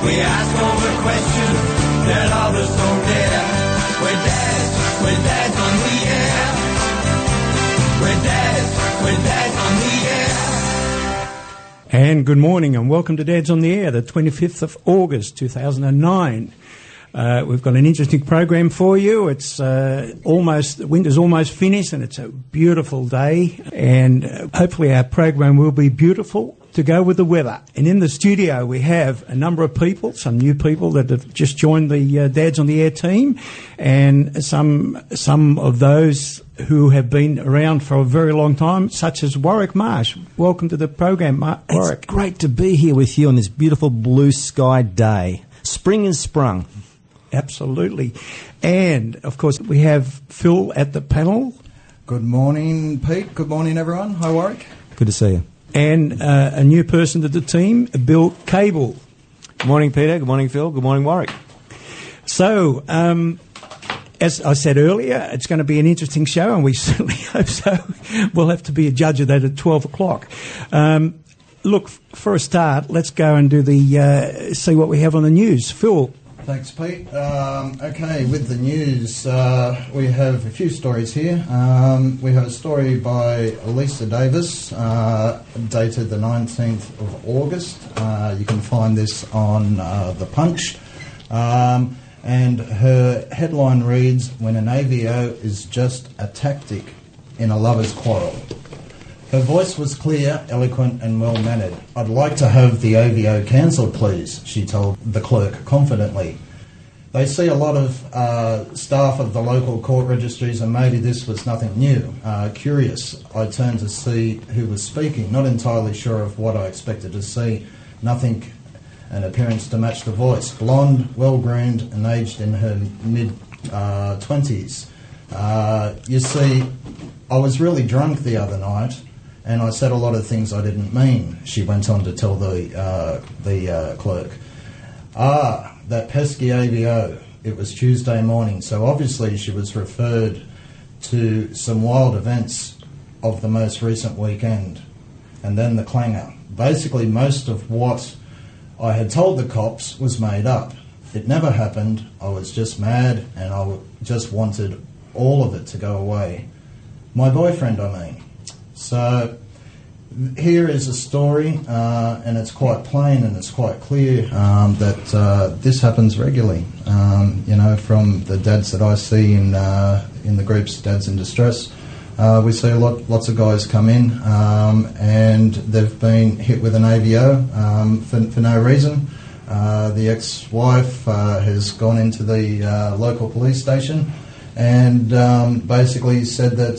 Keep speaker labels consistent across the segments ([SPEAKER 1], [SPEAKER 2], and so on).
[SPEAKER 1] We ask all the questions that others don't dare. We're dads on the air. We're dads on the air.
[SPEAKER 2] And good morning and welcome to Dads on the Air, the 25th of August 2009. We've got an interesting program for you. It's winter's almost finished and it's a beautiful day, and hopefully our program will be beautiful to go with the weather. And in the studio we have a number of people, some new people that have just joined the Dads on the Air team, and some of those who have been around for a very long time, such as Warwick Marsh. Welcome to the program, Warwick.
[SPEAKER 3] It's great to be here with you on this beautiful blue sky day. Spring has sprung.
[SPEAKER 2] Absolutely. And, of course, we have Phil at the panel.
[SPEAKER 4] Good morning, Pete. Good morning, everyone. Hi, Warwick.
[SPEAKER 3] Good to see you.
[SPEAKER 2] And a new person to the team, Bill Cable.
[SPEAKER 3] Good morning, Peter. Good morning, Phil. Good morning, Warwick.
[SPEAKER 2] So, as I said earlier, it's going to be an interesting show, and we certainly hope so. We'll have to be a judge of that at 12 o'clock. Look, for a start, let's go and do see what we have on the news. Phil.
[SPEAKER 4] Thanks, Pete. Okay, with the news, we have a few stories here. We have a story by Lisa Davis, dated the 19th of August. You can find this on The Punch. And her headline reads, "When an AVO is just a tactic in a lover's quarrel." Her voice was clear, eloquent and well-mannered. "I'd like to have the AVO cancelled, please," she told the clerk confidently. They see a lot of staff of the local court registries, and maybe this was nothing new. Curious, I turned to see who was speaking, not entirely sure of what I expected to see. Nothing, an appearance to match the voice. Blonde, well-groomed and aged in her mid-20s. You see, I was really drunk the other night, and I said a lot of things I didn't mean, she went on to tell the clerk. That pesky AVO. It was Tuesday morning, so obviously she was referred to some wild events of the most recent weekend. And then the clanger. Basically, most of what I had told the cops was made up. It never happened. I was just mad, and I just wanted all of it to go away. My boyfriend, I mean. So here is a story, and it's quite plain and it's quite clear that this happens regularly. From the dads that I see in the groups, Dads in Distress, we see lots of guys come in and they've been hit with an AVO for no reason. The ex-wife has gone into the local police station and basically said that,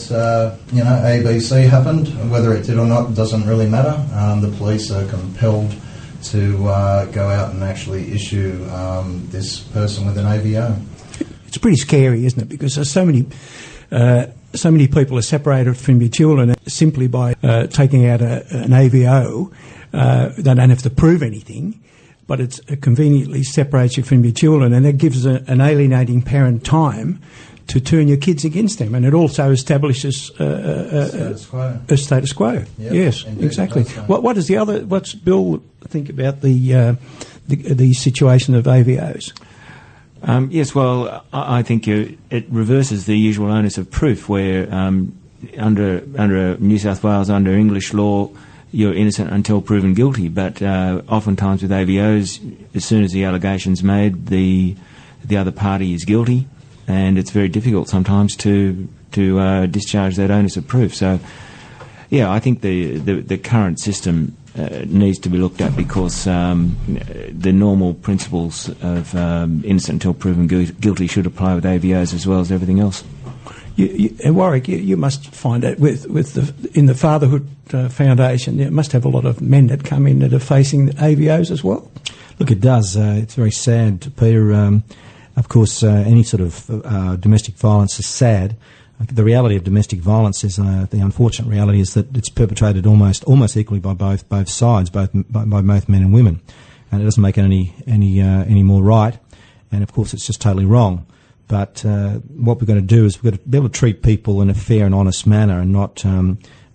[SPEAKER 4] ABC happened. Whether it did or not doesn't really matter. The police are compelled to go out and actually issue this person with an AVO.
[SPEAKER 2] It's pretty scary, isn't it? Because there's so many people are separated from your children simply by taking out an AVO. They don't have to prove anything, but it conveniently separates you from your children, and it gives an alienating parent time to turn your kids against them, and it also establishes a status quo. Yep, yes, indeed, exactly. What's Bill think about the situation of AVOs?
[SPEAKER 5] Yes, well, I think it reverses the usual onus of proof, where under New South Wales, under English law, you're innocent until proven guilty. But oftentimes with AVOs, as soon as the allegation's made, the other party is guilty. And it's very difficult sometimes to discharge that onus of proof. So, yeah, I think the current system needs to be looked at, because the normal principles of innocent until proven guilty should apply with AVOs as well as everything else.
[SPEAKER 2] Warwick, you must find that in the Fatherhood Foundation, you must have a lot of men that come in that are facing AVOs as well.
[SPEAKER 3] Look, it does. It's very sad, Peter. Of course, any sort of domestic violence is sad. The reality of domestic violence is the unfortunate reality is that it's perpetrated almost equally by both sides, by both men and women, and it doesn't make it any more right. And of course, it's just totally wrong. But what we're going to do is we're going to be able to treat people in a fair and honest manner, and not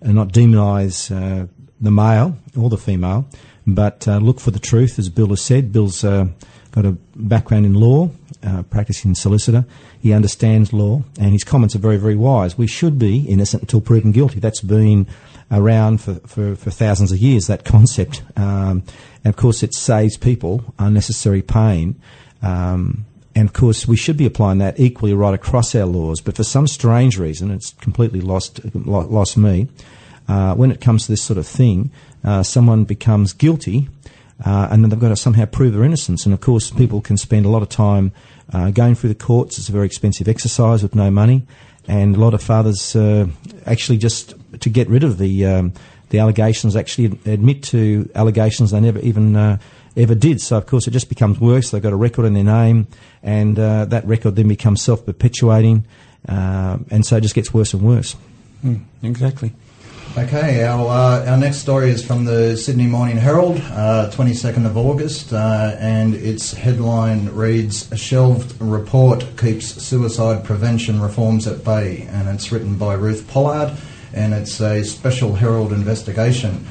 [SPEAKER 3] not demonise the male or the female, but look for the truth, as Bill has said. Bill's got a background in law, practicing solicitor. He understands law, and his comments are very, very wise. We should be innocent until proven guilty. That's been around for thousands of years, that concept. And of course, it saves people unnecessary pain. And of course, we should be applying that equally right across our laws. But for some strange reason, it's completely lost me. When it comes to this sort of thing, someone becomes guilty, and then they've got to somehow prove their innocence. And of course, people can spend a lot of time going through the courts. It's a very expensive exercise with no money, and a lot of fathers actually, just to get rid of the allegations, actually admit to allegations they never even ever did. So of course, it just becomes worse. They've got a record in their name, and that record then becomes self-perpetuating, and so it just gets worse and worse.
[SPEAKER 2] Exactly.
[SPEAKER 4] Okay, our next story is from the Sydney Morning Herald, 22nd of August, and its headline reads, "A shelved report keeps suicide prevention reforms at bay," and it's written by Ruth Pollard, and it's a Special Herald investigation.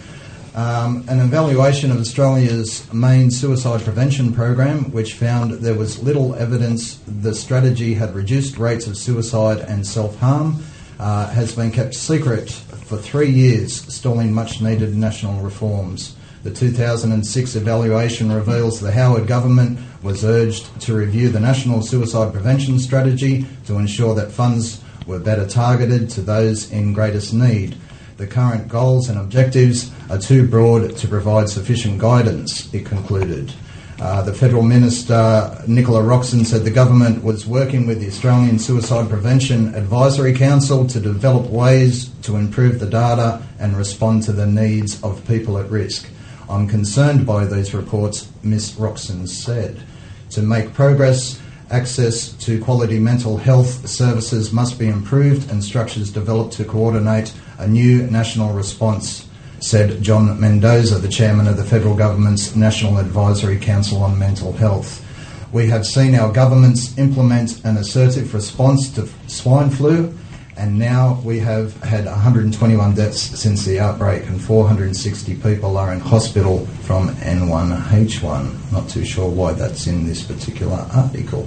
[SPEAKER 4] An evaluation of Australia's main suicide prevention program, which found there was little evidence the strategy had reduced rates of suicide and self-harm, has been kept secret for 3 years, stalling much-needed national reforms. The 2006 evaluation reveals the Howard government was urged to review the national suicide prevention strategy to ensure that funds were better targeted to those in greatest need. The current goals and objectives are too broad to provide sufficient guidance, it concluded. The Federal Minister, Nicola Roxon, said the government was working with the Australian Suicide Prevention Advisory Council to develop ways to improve the data and respond to the needs of people at risk. "I'm concerned by these reports," Ms Roxon said. "To make progress, access to quality mental health services must be improved and structures developed to coordinate a new national response," said John Mendoza, the chairman of the federal government's National Advisory Council on Mental Health. "We have seen our governments implement an assertive response to swine flu, and now we have had 121 deaths since the outbreak, and 460 people are in hospital from N1H1. Not too sure why that's in this particular article.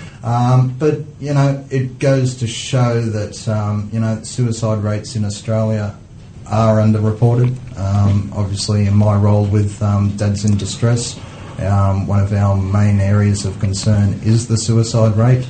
[SPEAKER 4] But, you know, it goes to show that, suicide rates in Australia are underreported. Obviously, in my role with Dads in Distress, one of our main areas of concern is the suicide rate.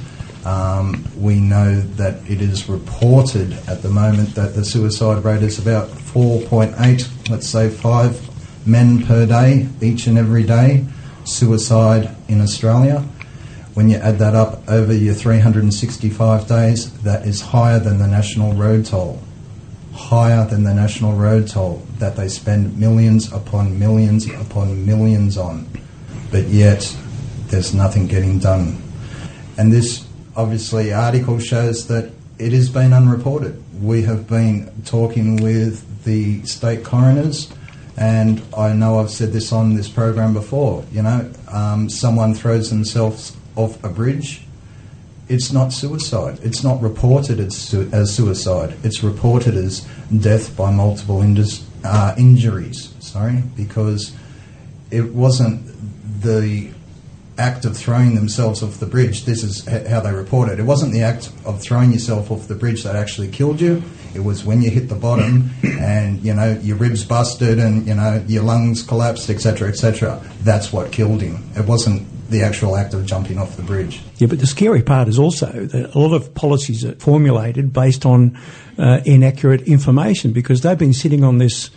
[SPEAKER 4] We know that it is reported at the moment that the suicide rate is about 4.8, let's say 5 men per day, each and every day, suicide in Australia. When you add that up over your 365 days, that is higher than the national road toll. Higher than the national road toll that they spend millions upon millions upon millions on. But yet, there's nothing getting done. And this, obviously, article shows that it has been unreported. We have been talking with the state coroners, and I know I've said this on this program before, someone throws themselves off a bridge. It's not suicide. It's not reported as suicide. It's reported as death by multiple injuries, because it wasn't the act of throwing themselves off the bridge. This is how they report it. It wasn't the act of throwing yourself off the bridge that actually killed you. It was when you hit the bottom and, your ribs busted and, your lungs collapsed, etc., etc. That's what killed him. It wasn't the actual act of jumping off the bridge.
[SPEAKER 2] Yeah, but the scary part is also that a lot of policies are formulated based on inaccurate information, because they've been sitting on this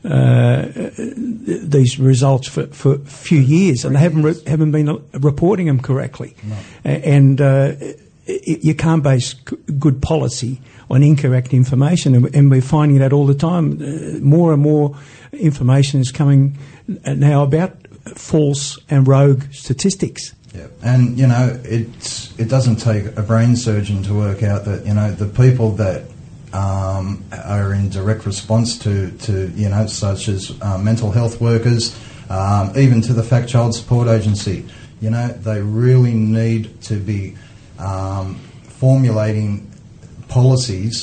[SPEAKER 2] these results for a few years, and they haven't been reporting them correctly.
[SPEAKER 4] No.
[SPEAKER 2] And you can't base good policy on incorrect information, and we're finding that all the time. More and more information is coming now about false and rogue statistics.
[SPEAKER 4] Yeah, and it doesn't take a brain surgeon to work out that the people that are in direct response to such as mental health workers, even to the Fact Child Support Agency, they really need to be formulating policies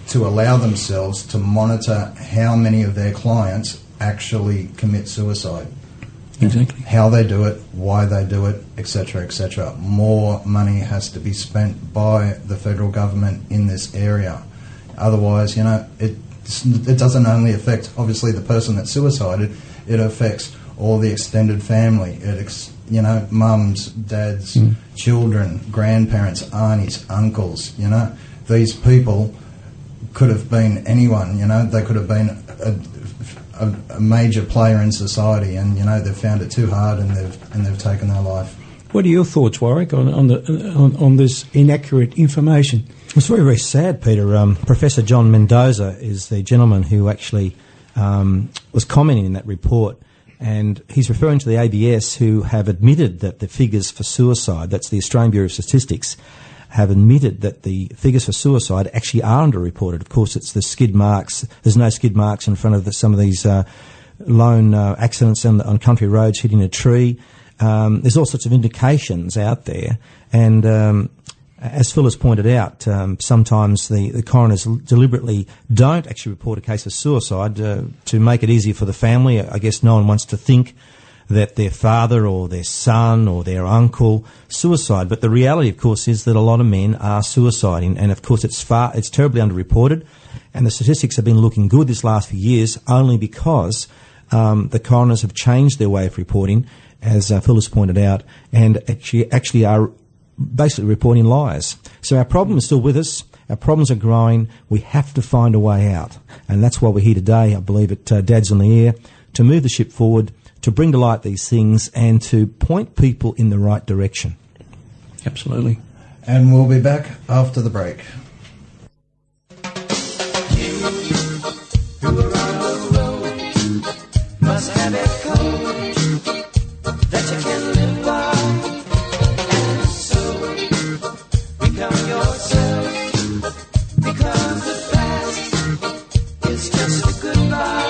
[SPEAKER 4] to allow themselves to monitor how many of their clients actually commit suicide.
[SPEAKER 2] Exactly.
[SPEAKER 4] How they do it, why they do it, etc., etc. More money has to be spent by the federal government in this area. Otherwise, it doesn't only affect, obviously, the person that suicided, it affects all the extended family. Mums, dads, children, grandparents, aunties, uncles, These people could have been anyone, They could have been a major player in society, and they've found it too hard, and they've taken their life.
[SPEAKER 2] What are your thoughts, Warwick, on this inaccurate information?
[SPEAKER 3] It's very, very sad, Peter. Professor John Mendoza is the gentleman who actually was commenting in that report, and he's referring to the ABS, who have admitted that the figures for suicide, that's the Australian Bureau of Statistics, have admitted that the figures for suicide actually are underreported. Of course, it's the skid marks. There's no skid marks in front of some of these lone accidents on country roads hitting a tree. There's all sorts of indications out there. And as Phil has pointed out, sometimes the coroners deliberately don't actually report a case of suicide to make it easier for the family. I guess no one wants to think that their father or their son or their uncle suicide. But the reality, of course, is that a lot of men are suiciding, and of course it's terribly underreported, and the statistics have been looking good this last few years only because the coroners have changed their way of reporting, as Phil has pointed out, and actually are basically reporting lies. So our problem is still with us. Our problems are growing. We have to find a way out, and that's why we're here today, I believe, at Dads on the Air, to move the ship forward, to bring to light these things and to point people in the right direction.
[SPEAKER 2] Absolutely.
[SPEAKER 4] And we'll be back after the break.
[SPEAKER 1] Must have a code that you can live by, and so become yourself, because the past is just a goodbye.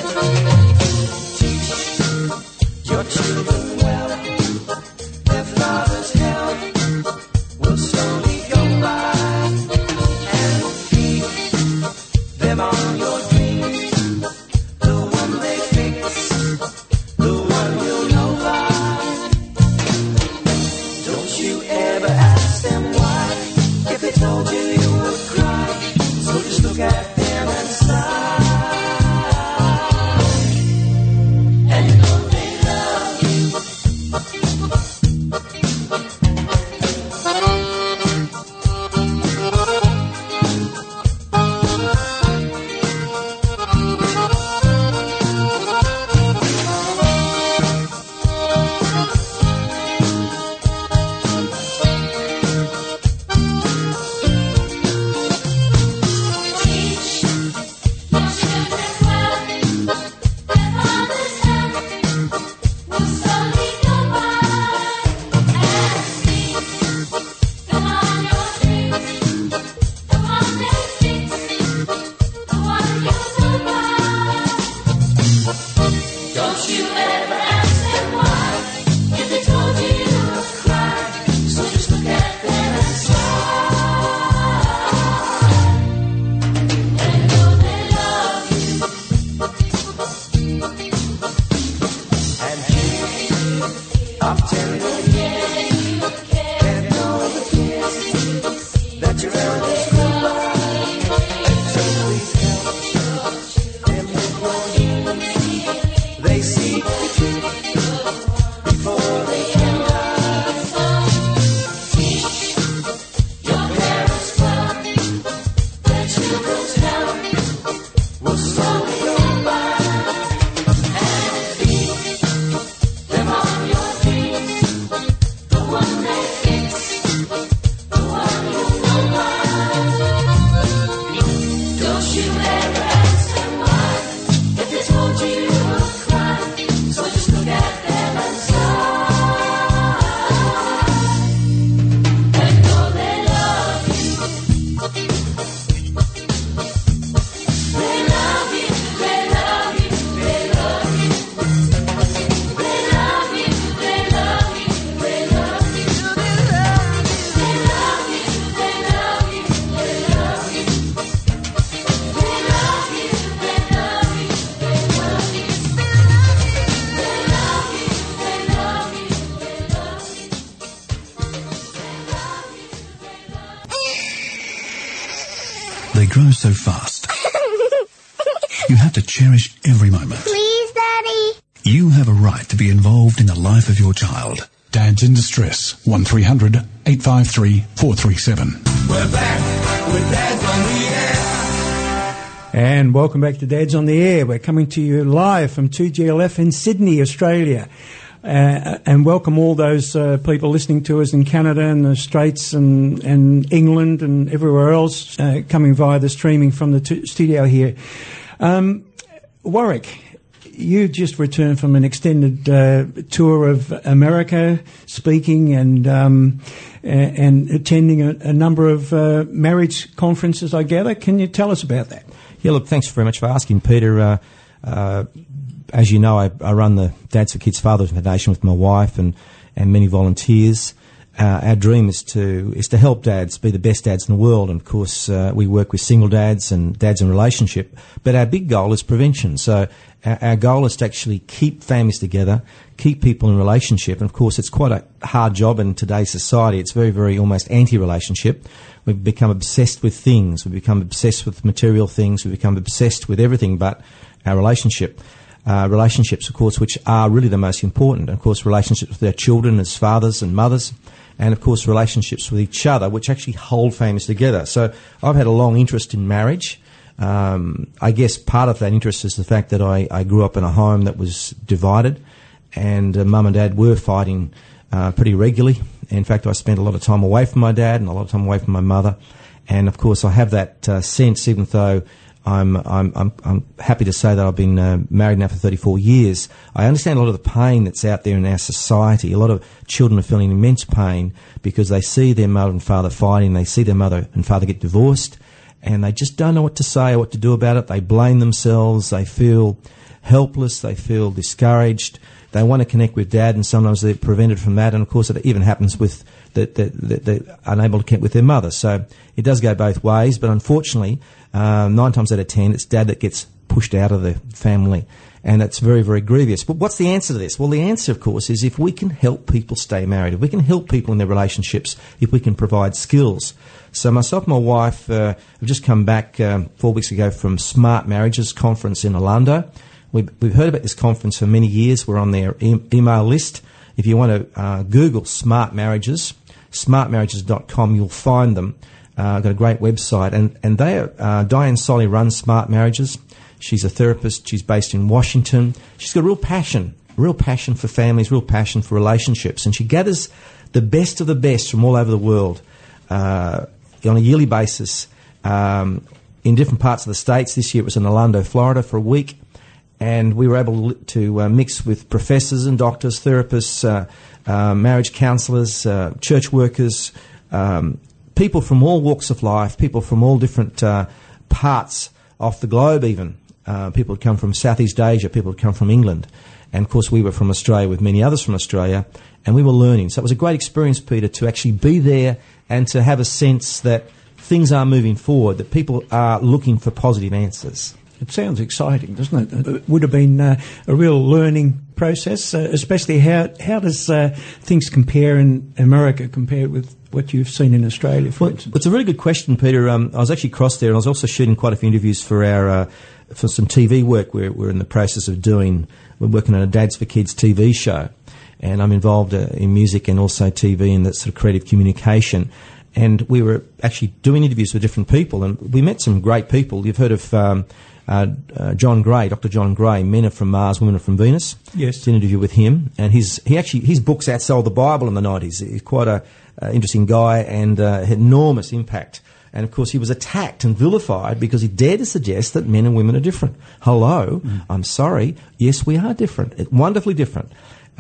[SPEAKER 1] Your children well, their father's health will slowly go by.
[SPEAKER 6] grow so fast. You have to cherish every moment.
[SPEAKER 7] Please, Daddy.
[SPEAKER 6] You have a right to be involved in the life of your child.
[SPEAKER 8] Dads in Distress, 1300 853 437.
[SPEAKER 1] We're back with Dads on the Air.
[SPEAKER 2] And welcome back to Dads on the Air. We're coming to you live from 2GLF in Sydney, Australia. And welcome all those people listening to us in Canada and the States and England and everywhere else coming via the streaming from the studio here. Warwick, you just returned from an extended tour of America, speaking and attending a number of marriage conferences, I gather. Can you tell us about that?
[SPEAKER 3] Yeah, look, thanks very much for asking, Peter. As you know, I run the Dads for Kids Fathers Foundation with my wife and many volunteers. Our dream is to help dads be the best dads in the world. And of course, we work with single dads and dads in relationship. But our big goal is prevention. So our goal is to actually keep families together, keep people in relationship. And of course, it's quite a hard job in today's society. It's very, very almost anti-relationship. We've become obsessed with things. We've become obsessed with material things. We've become obsessed with everything but our relationship. Relationships, of course, which are really the most important. And of course, relationships with our children as fathers and mothers. And of course, relationships with each other, which actually hold families together. So I've had a long interest in marriage. I guess part of that interest is the fact that I grew up in a home that was divided, and mum and dad were fighting pretty regularly. In fact, I spent a lot of time away from my dad and a lot of time away from my mother. And of course, I have that sense, even though I'm happy to say that I've been married now for 34 years. I understand a lot of the pain that's out there in our society. A lot of children are feeling immense pain because they see their mother and father fighting. They see their mother and father get divorced, and they just don't know what to say or what to do about it. They blame themselves. They feel helpless. They feel discouraged. They want to connect with dad, and sometimes they're prevented from that. And of course, it even happens with they're unable to connect with their mother. So it does go both ways. But unfortunately, 9 times out of 10, it's dad that gets pushed out of the family, and it's very, very grievous. But what's the answer to this? Well, the answer, of course, is if we can help people stay married, if we can help people in their relationships, if we can provide skills. So myself and my wife have just come back 4 weeks ago from Smart Marriages Conference in Orlando. We've heard about this conference for many years. We're on their email list. If you want to Google Smart Marriages, smartmarriages.com, you'll find them. Got a great website, and they are, Diane Solly runs Smart Marriages. She's a therapist. She's based in Washington. She's got a real passion for families, real passion for relationships, and she gathers the best of the best from all over the world on a yearly basis in different parts of the States. This year it was in Orlando, Florida for a week, and we were able to mix with professors and doctors, therapists, marriage counsellors, church workers, people from all walks of life, people from all different parts of the globe even. People had come from Southeast Asia, people had come from England. And, of course, we were from Australia with many others from Australia, and we were learning. So it was a great experience, Peter, to actually be there and to have a sense that things are moving forward, that people are looking for positive answers.
[SPEAKER 2] It sounds exciting, doesn't it? It would have been a real learning process, especially how does things compare in America compared with what you've seen in Australia, for instance?
[SPEAKER 3] It's a really good question, Peter. I was actually across there, and I was also shooting quite a few interviews for for some TV work we're in the process of doing. We're working on a Dads for Kids TV show, and I'm involved in music and also TV and that sort of creative communication. And we were actually doing interviews with different people, and we met some great people. You've heard of John Gray, Dr. John Gray, Men Are From Mars, Women Are From Venus.
[SPEAKER 2] Yes.
[SPEAKER 3] Did an interview with him, and his books outsold the Bible in the 90s. He's quite a interesting guy and had enormous impact. And of course, he was attacked and vilified because he dared to suggest that men and women are different. Hello, I'm sorry. Yes, we are different, wonderfully different.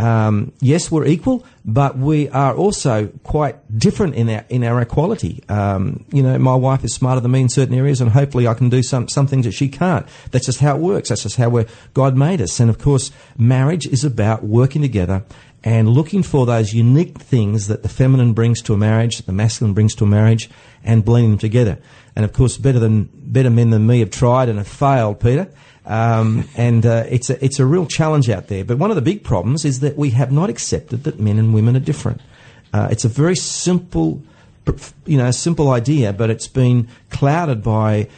[SPEAKER 3] Yes, we're equal, but we are also quite different in our equality. My wife is smarter than me in certain areas, and hopefully I can do some things that she can't. That's just how it works. That's just how God made us. And of course, marriage is about working together and looking for those unique things that the feminine brings to a marriage, that the masculine brings to a marriage, and blending them together. And of course, better men than me have tried and have failed, Peter. It's a real challenge out there. But one of the big problems is that we have not accepted that men and women are different. It's a very simple simple idea, but it's been clouded by,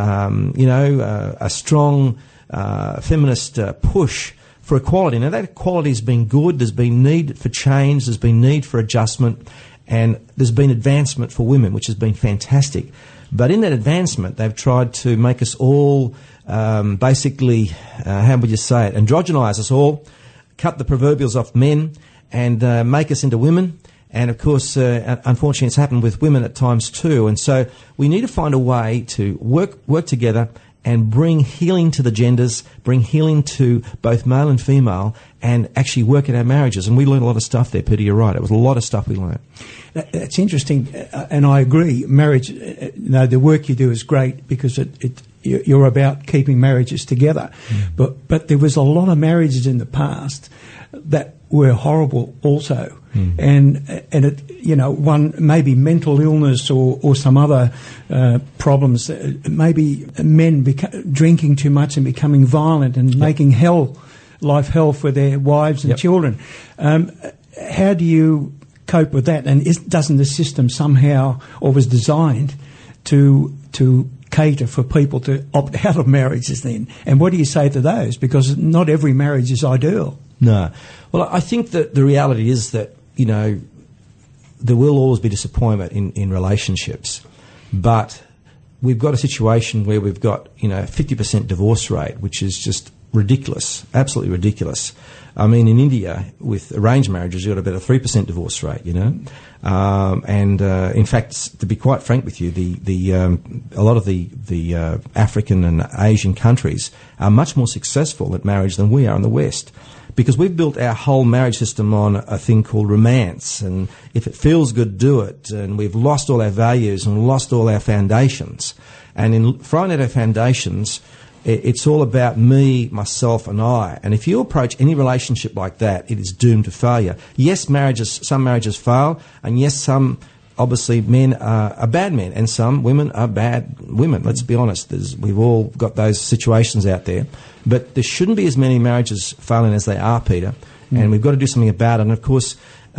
[SPEAKER 3] a strong feminist push for equality. Now, that equality has been good. There's been need for change. There's been need for adjustment. And there's been advancement for women, which has been fantastic. But in that advancement, they've tried to make us all basically, how would you say it, androgynise us all, cut the proverbials off men and make us into women. And, of course, unfortunately, it's happened with women at times too. And so we need to find a way to work together and bring healing to the genders, bring healing to both male and female, and actually work in our marriages. And we learned a lot of stuff there, Peter. You're right. It was a lot of stuff we learned.
[SPEAKER 2] That's interesting, and I agree. Marriage, the work you do is great because you're about keeping marriages together. But there was a lot of marriages in the past that were horrible also. And one maybe mental illness or some other problems, maybe men drinking too much and becoming violent and making life hell for their wives and children. How do you cope with that? And doesn't the system somehow, or was designed to cater for people to opt out of marriages then? And what do you say to those? Because not every marriage is ideal.
[SPEAKER 3] No. Well, I think that the reality is that, there will always be disappointment in relationships. But we've got a situation where we've got, 50% divorce rate, which is just ridiculous, absolutely ridiculous. I mean, in India, with arranged marriages, you've got about a 3% divorce rate, in fact, to be quite frank with you, a lot of the African and Asian countries are much more successful at marriage than we are in the West. Because we've built our whole marriage system on a thing called romance, and if it feels good, do it. And we've lost all our values and lost all our foundations. And in throwing out our foundations, it's all about me, myself, and I. And if you approach any relationship like that, it is doomed to failure. Yes, some marriages fail, and yes, some obviously men are bad men, and some women are bad women. Let's be honest. We've all got those situations out there. But there shouldn't be as many marriages failing as they are, Peter, and we've got to do something about it. And, of course,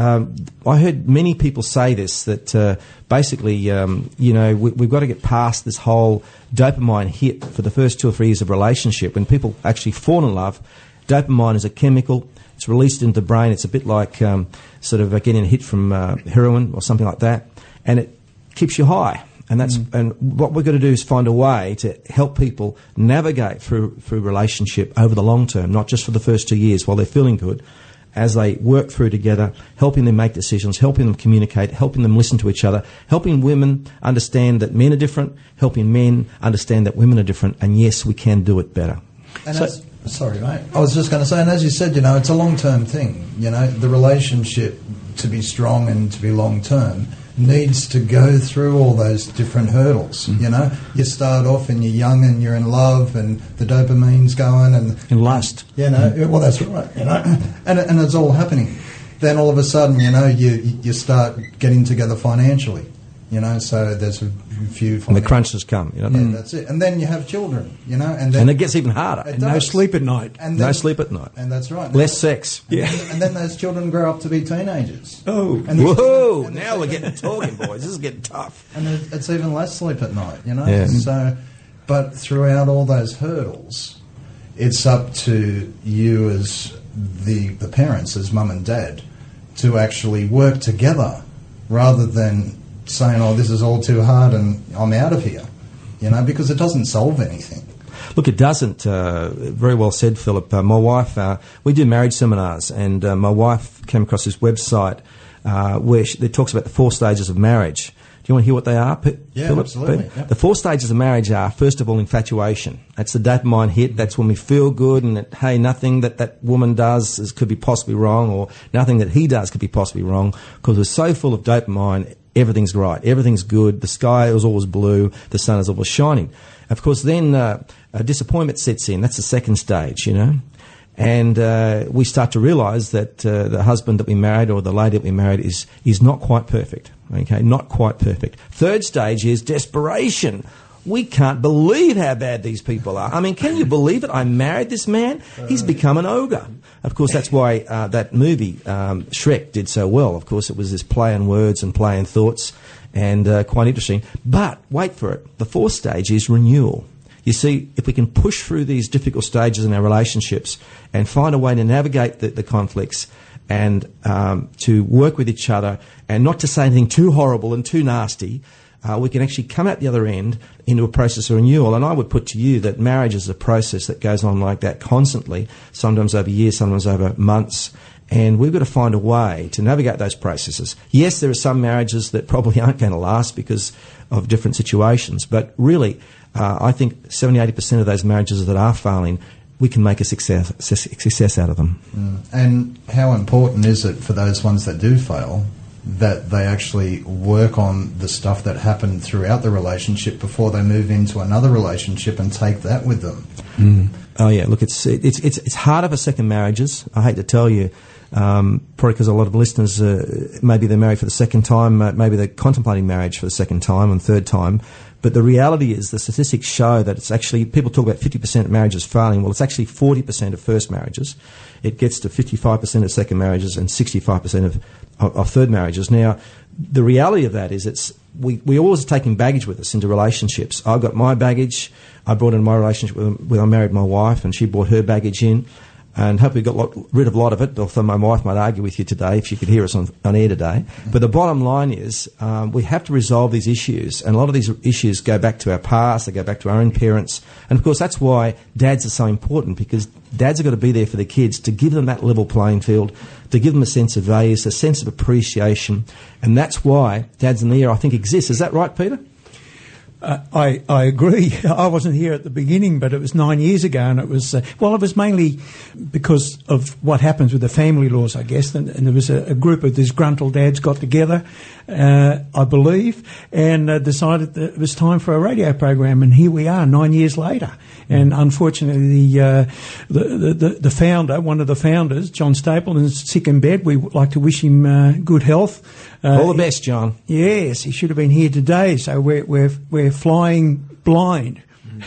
[SPEAKER 3] I heard many people say this, that basically, we've got to get past this whole dopamine hit for the first 2 or 3 years of relationship. When people actually fall in love, dopamine is a chemical. It's released into the brain. It's a bit like getting a hit from heroin or something like that, and it keeps you high. And what we've got to do is find a way to help people navigate through relationship over the long term, not just for the first 2 years while they're feeling good, as they work through together, helping them make decisions, helping them communicate, helping them listen to each other, helping women understand that men are different, helping men understand that women are different, and yes, we can do it better.
[SPEAKER 4] And sorry, mate. I was just going to say, and as you said, it's a long-term thing. The relationship, to be strong and to be long-term, needs to go through all those different hurdles. You start off and you're young and you're in love and the dopamine's going and
[SPEAKER 3] in lust.
[SPEAKER 4] Well, that's right. And it's all happening. Then all of a sudden, you start getting together financially. So there's a few.
[SPEAKER 3] And the crunches come.
[SPEAKER 4] That's it. And then you have children. And
[SPEAKER 3] it gets even harder.
[SPEAKER 4] And
[SPEAKER 2] no sleep at night.
[SPEAKER 4] And
[SPEAKER 3] no sleep at night.
[SPEAKER 4] And that's right.
[SPEAKER 3] Less sex.
[SPEAKER 4] And then those children grow up to be teenagers.
[SPEAKER 2] Oh,
[SPEAKER 3] whoa! Now we're getting talking, boys. This is getting tough.
[SPEAKER 4] And it's even less sleep at night. Yeah. So, but throughout all those hurdles, it's up to you as the parents, as mum and dad, to actually work together rather than saying, this is all too hard and I'm out of here, because it doesn't solve anything.
[SPEAKER 3] Look, it doesn't. Very well said, Philip. My wife, we do marriage seminars, and my wife came across this website where it talks about the 4 stages of marriage. Do you want to hear what they are, Philip?
[SPEAKER 4] Absolutely. Yeah.
[SPEAKER 3] The 4 stages of marriage are, first of all, infatuation. That's the dopamine hit. That's when we feel good and that, hey, nothing that woman does could be possibly wrong, or nothing that he does could be possibly wrong, because we're so full of dopamine. Everything's right. Everything's good. The sky is always blue. The sun is always shining. Of course, then disappointment sets in. That's the second stage, And we start to realise that the husband that we married or the lady that we married is not quite perfect. Okay, not quite perfect. Third stage is desperation. we can't believe how bad these people are. I mean, can you believe it? I married this man. He's become an ogre. Of course, that's why that movie, Shrek, did so well. Of course, it was this play on words and play on thoughts, and quite interesting. But, wait for it, the fourth stage is renewal. You see, if we can push through these difficult stages in our relationships and find a way to navigate the conflicts and to work with each other and not to say anything too horrible and too nasty, we can actually come out the other end into a process of renewal. And I would put to you that marriage is a process that goes on like that constantly, sometimes over years, sometimes over months. And we've got to find a way to navigate those processes. Yes, there are some marriages that probably aren't going to last because of different situations. But really, I think 70-80% of those marriages that are failing, we can make a success out of them.
[SPEAKER 4] And how important is it for those ones that do fail that they actually work on the stuff that happened throughout the relationship before they move into another relationship and take that with them?
[SPEAKER 3] Oh yeah, look, it's harder for second marriages. I hate to tell you, probably because a lot of listeners, maybe they're married for the second time, maybe they're contemplating marriage for the second time and third time. But the reality is the statistics show that it's actually, people talk about 50% of marriages failing. Well, it's actually 40% of first marriages. It gets to 55% of second marriages and 65% of third marriages. Now, the reality of that is we always are taking baggage with us into relationships. I've got my baggage. I brought in my relationship when I married my wife, and she brought her baggage in. And hopefully got rid of a lot of it, although my wife might argue with you today if she could hear us on air today. But the bottom line is we have to resolve these issues. And a lot of these issues go back to our past, they go back to our own parents. And, of course, that's why dads are so important, because dads have got to be there for the kids to give them that level playing field, to give them a sense of values, a sense of appreciation. And that's why Dads in the Air, I think, exists. Is that right, Peter?
[SPEAKER 2] I agree. I wasn't here at the beginning, but it was 9 years ago, and it was it was mainly because of what happens with the family laws, I guess. And there was a group of disgruntled dads got together, I believe, and decided that it was time for a radio program. And here we are, 9 years later. And unfortunately, the founder, one of the founders, John Stapleton, is sick in bed. We would like to wish him good health.
[SPEAKER 3] All the best, John.
[SPEAKER 2] Yes, he should have been here today. So we're flying blind.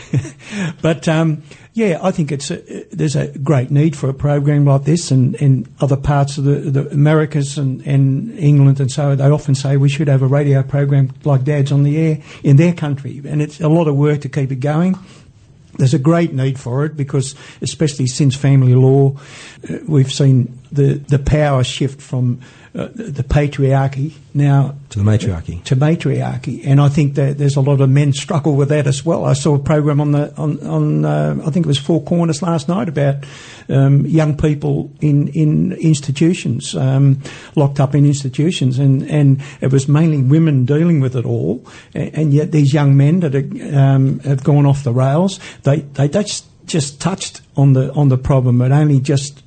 [SPEAKER 2] But I think there's a great need for a program like this, and other parts of the Americas and England, and so they often say we should have a radio program like Dads on the Air in their country, and it's a lot of work to keep it going. There's a great need for it because, especially since family law, we've seen the power shift from the patriarchy now
[SPEAKER 3] to the matriarchy.
[SPEAKER 2] And I think that there's a lot of men struggle with that as well. I saw a program on I think it was Four Corners last night about young people in institutions, locked up in institutions, and it was mainly women dealing with it all, and yet these young men that have gone off the rails, they just touched on the problem, but only just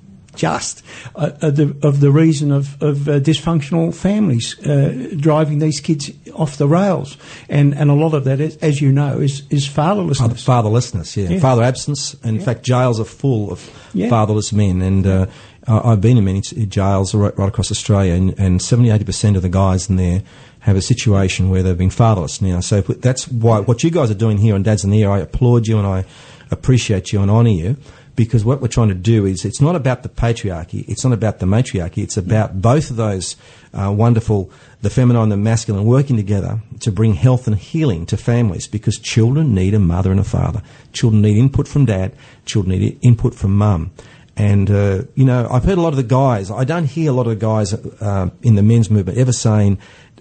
[SPEAKER 2] of the reason of dysfunctional families driving these kids off the rails, and a lot of that, as you know, is fatherlessness.
[SPEAKER 3] Fatherlessness, yeah. Father absence. And in fact, jails are full of fatherless men, and I've been in many jails right across Australia, and 70-80% of the guys in there have a situation where they've been fatherless now. So that's why what you guys are doing here on Dads in the Air, I applaud you and I appreciate you and honour you. Because what we're trying to do is, it's not about the patriarchy, it's not about the matriarchy, it's about both of those wonderful, the feminine and the masculine, working together to bring health and healing to families, because children need a mother and a father. Children need input from dad, children need input from mum. And, I've heard a lot of the guys, I don't hear a lot of the guys in the men's movement ever saying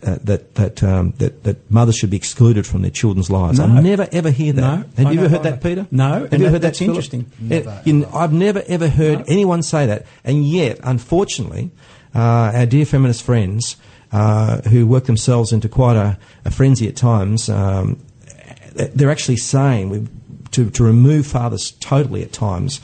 [SPEAKER 3] that mothers should be excluded from their children's lives.
[SPEAKER 2] No.
[SPEAKER 3] I never ever hear that.
[SPEAKER 2] No,
[SPEAKER 3] Have you ever heard that, Peter?
[SPEAKER 2] No.
[SPEAKER 3] Have you heard
[SPEAKER 2] that's
[SPEAKER 3] that,
[SPEAKER 2] interesting.
[SPEAKER 3] I've never ever heard anyone say that, and yet, unfortunately, our dear feminist friends who work themselves into quite a frenzy at times, they're actually saying to remove fathers totally at times.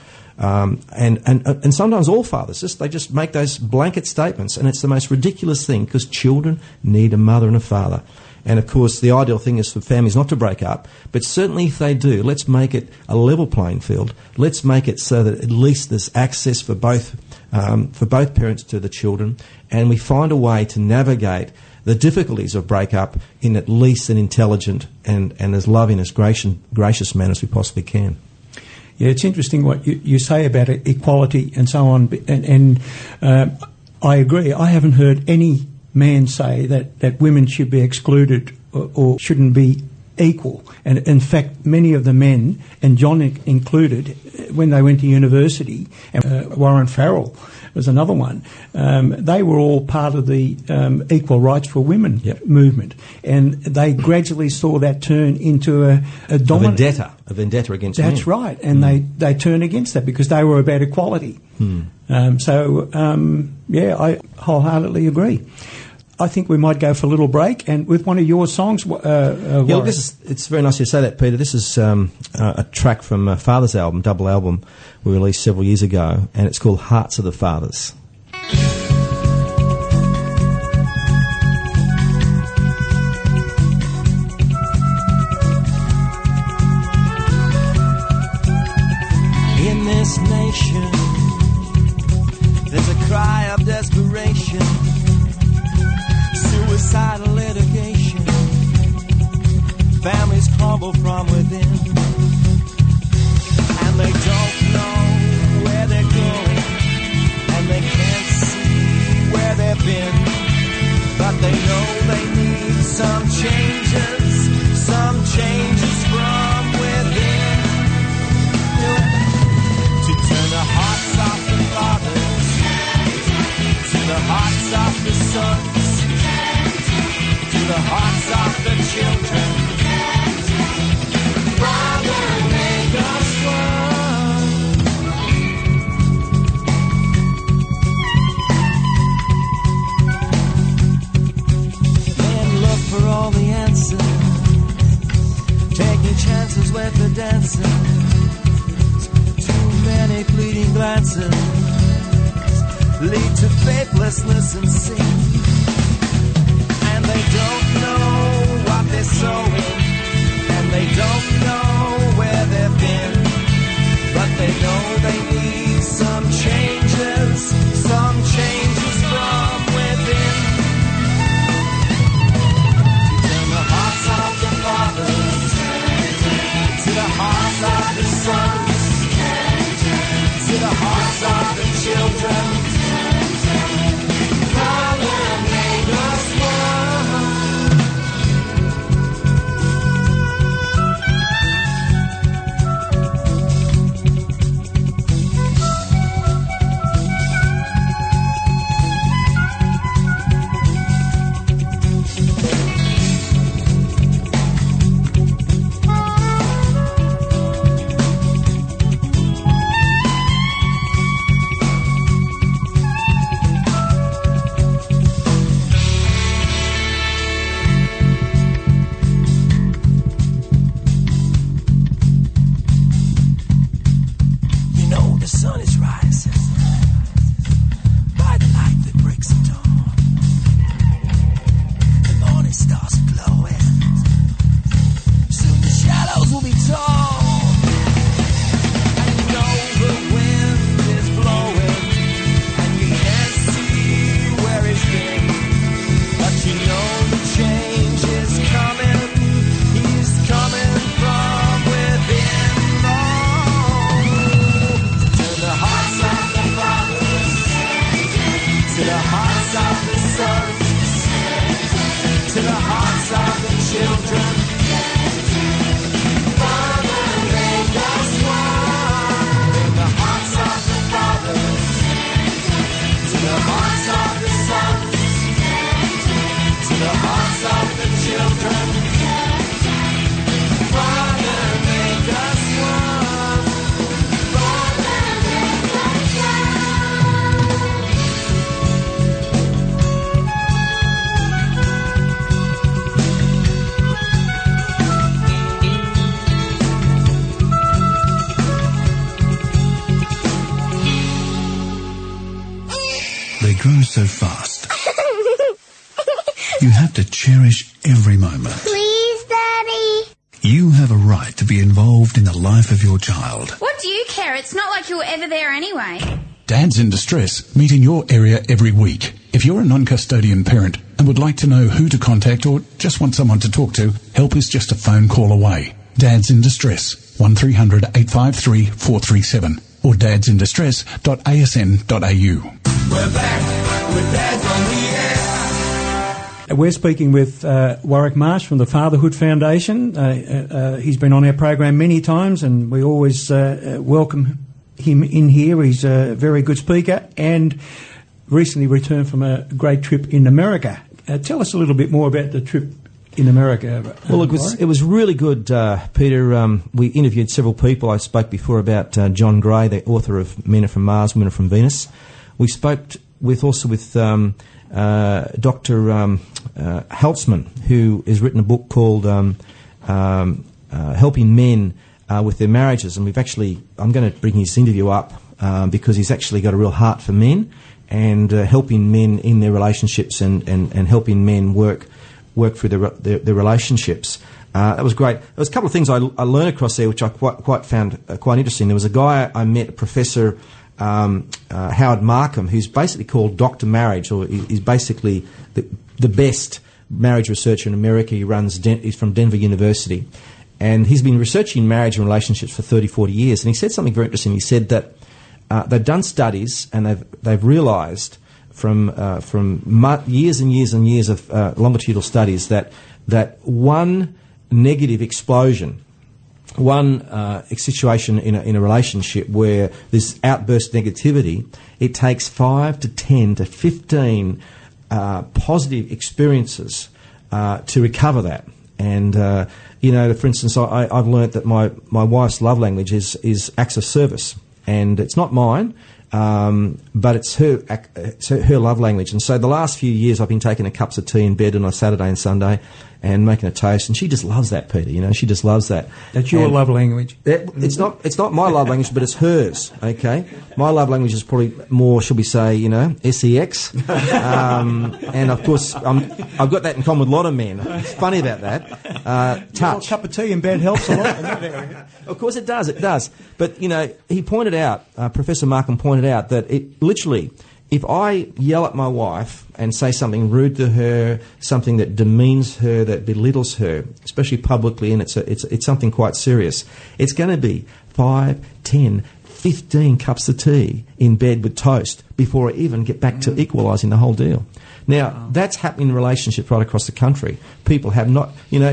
[SPEAKER 3] And sometimes all fathers they just make those blanket statements, and it's the most ridiculous thing, because children need a mother and a father. And of course, the ideal thing is for families not to break up, but certainly if they do, let's make it a level playing field. Let's make it so that at least there's access for both parents to the children, and we find a way to navigate the difficulties of breakup in at least an intelligent and as loving, as gracious manner as we possibly can.
[SPEAKER 2] Yeah, it's interesting what you say about equality and so on, and I agree. I haven't heard any man say that women should be excluded or shouldn't be equal. And in fact, many of the men, and John included, when they went to university, Warren Farrell was another one, they were all part of the equal rights for women movement. And they gradually saw that turn into a dominant...
[SPEAKER 3] A vendetta against men.
[SPEAKER 2] That's right. And they turned against that because they were about equality. I wholeheartedly agree. I think we might go for a little break, and with one of your songs,
[SPEAKER 3] it's very nice you say that, Peter. This is a track from Father's album, double album, we released several years ago, and it's called Hearts of the Fathers.
[SPEAKER 1] In this nation, there's a cry of desperation. Suicidal litigation. Families crumble from within, and they don't know where they're going, and they can't see where they've been, but they know they need some changes from within, to turn the hearts of the fathers to the hearts of the sons, the hearts of the children. Father, make us one. Men look for all the answers, taking chances with the dancers. Too many fleeting glances lead to faithlessness and sin. They don't know what they're sowing, and they don't know where they've been, but they know they need some changes from within. To turn the hearts of the fathers to the hearts of the sons, to the hearts of the children. Father, make us one.
[SPEAKER 6] grow so fast. You have to cherish every moment.
[SPEAKER 7] Please, Daddy.
[SPEAKER 6] You have a right to be involved in the life of your child.
[SPEAKER 7] What do you care? It's not like you were ever there anyway.
[SPEAKER 8] Dads in Distress meet in your area every week. If you're a non-custodian parent, and would like to know who to contact or just want someone to talk to, help is just a phone call away. Dads in Distress, 1300 853 437 or dadsindistress.asn.au.
[SPEAKER 1] We're back with Dads on the Air.
[SPEAKER 2] We're speaking with Warwick Marsh from the Fatherhood Foundation. He's been on our program many times, and we always welcome him in here. He's a very good speaker and recently returned from a great trip in America. Tell us a little bit more about the trip in America.
[SPEAKER 3] Well, it was really good, Peter. We interviewed several people. I spoke before about John Gray, the author of Men Are From Mars, Women Are From Venus. We spoke also with Dr. Haltzman, who has written a book called Helping Men with Their Marriages. And I'm going to bring his interview up because he's actually got a real heart for men and helping men in their relationships and helping men work through their relationships. That was great. There was a couple of things I learned across there which I found quite interesting. There was a guy I met, Professor Howard Markham, who's basically called Dr. Marriage, or he's basically the best marriage researcher in America. He's from Denver University, and he's been researching marriage and relationships for 30, 40 years. And he said something very interesting. He said that they've done studies and they've realised from years and years and years of longitudinal studies that one negative explosion, one situation in a relationship where there's outburst of negativity, it takes 5 to 10 to 15 positive experiences to recover that. And for instance, I've learnt that my wife's love language is acts of service, and it's not mine. But it's her love language. And so the last few years I've been taking her cups of tea in bed on a Saturday and Sunday and making a toast, and she just loves that, Peter. She just loves that.
[SPEAKER 2] That's your love language.
[SPEAKER 3] It's not my love language, but it's hers. Okay, my love language is probably more, shall we say, sex. And of course, I've got that in common with a lot of men. It's funny about that. Touch.
[SPEAKER 2] A cup of tea in bed helps a lot in that area.
[SPEAKER 3] Of course, it does. It does. But he pointed out, Professor Markham pointed out that it literally, if I yell at my wife and say something rude to her, something that demeans her, that belittles her, especially publicly, and it's something quite serious, it's going to be 5, 10, 15 cups of tea in bed with toast before I even get back to equalising the whole deal. Now, that's happening in relationships right across the country. People have not,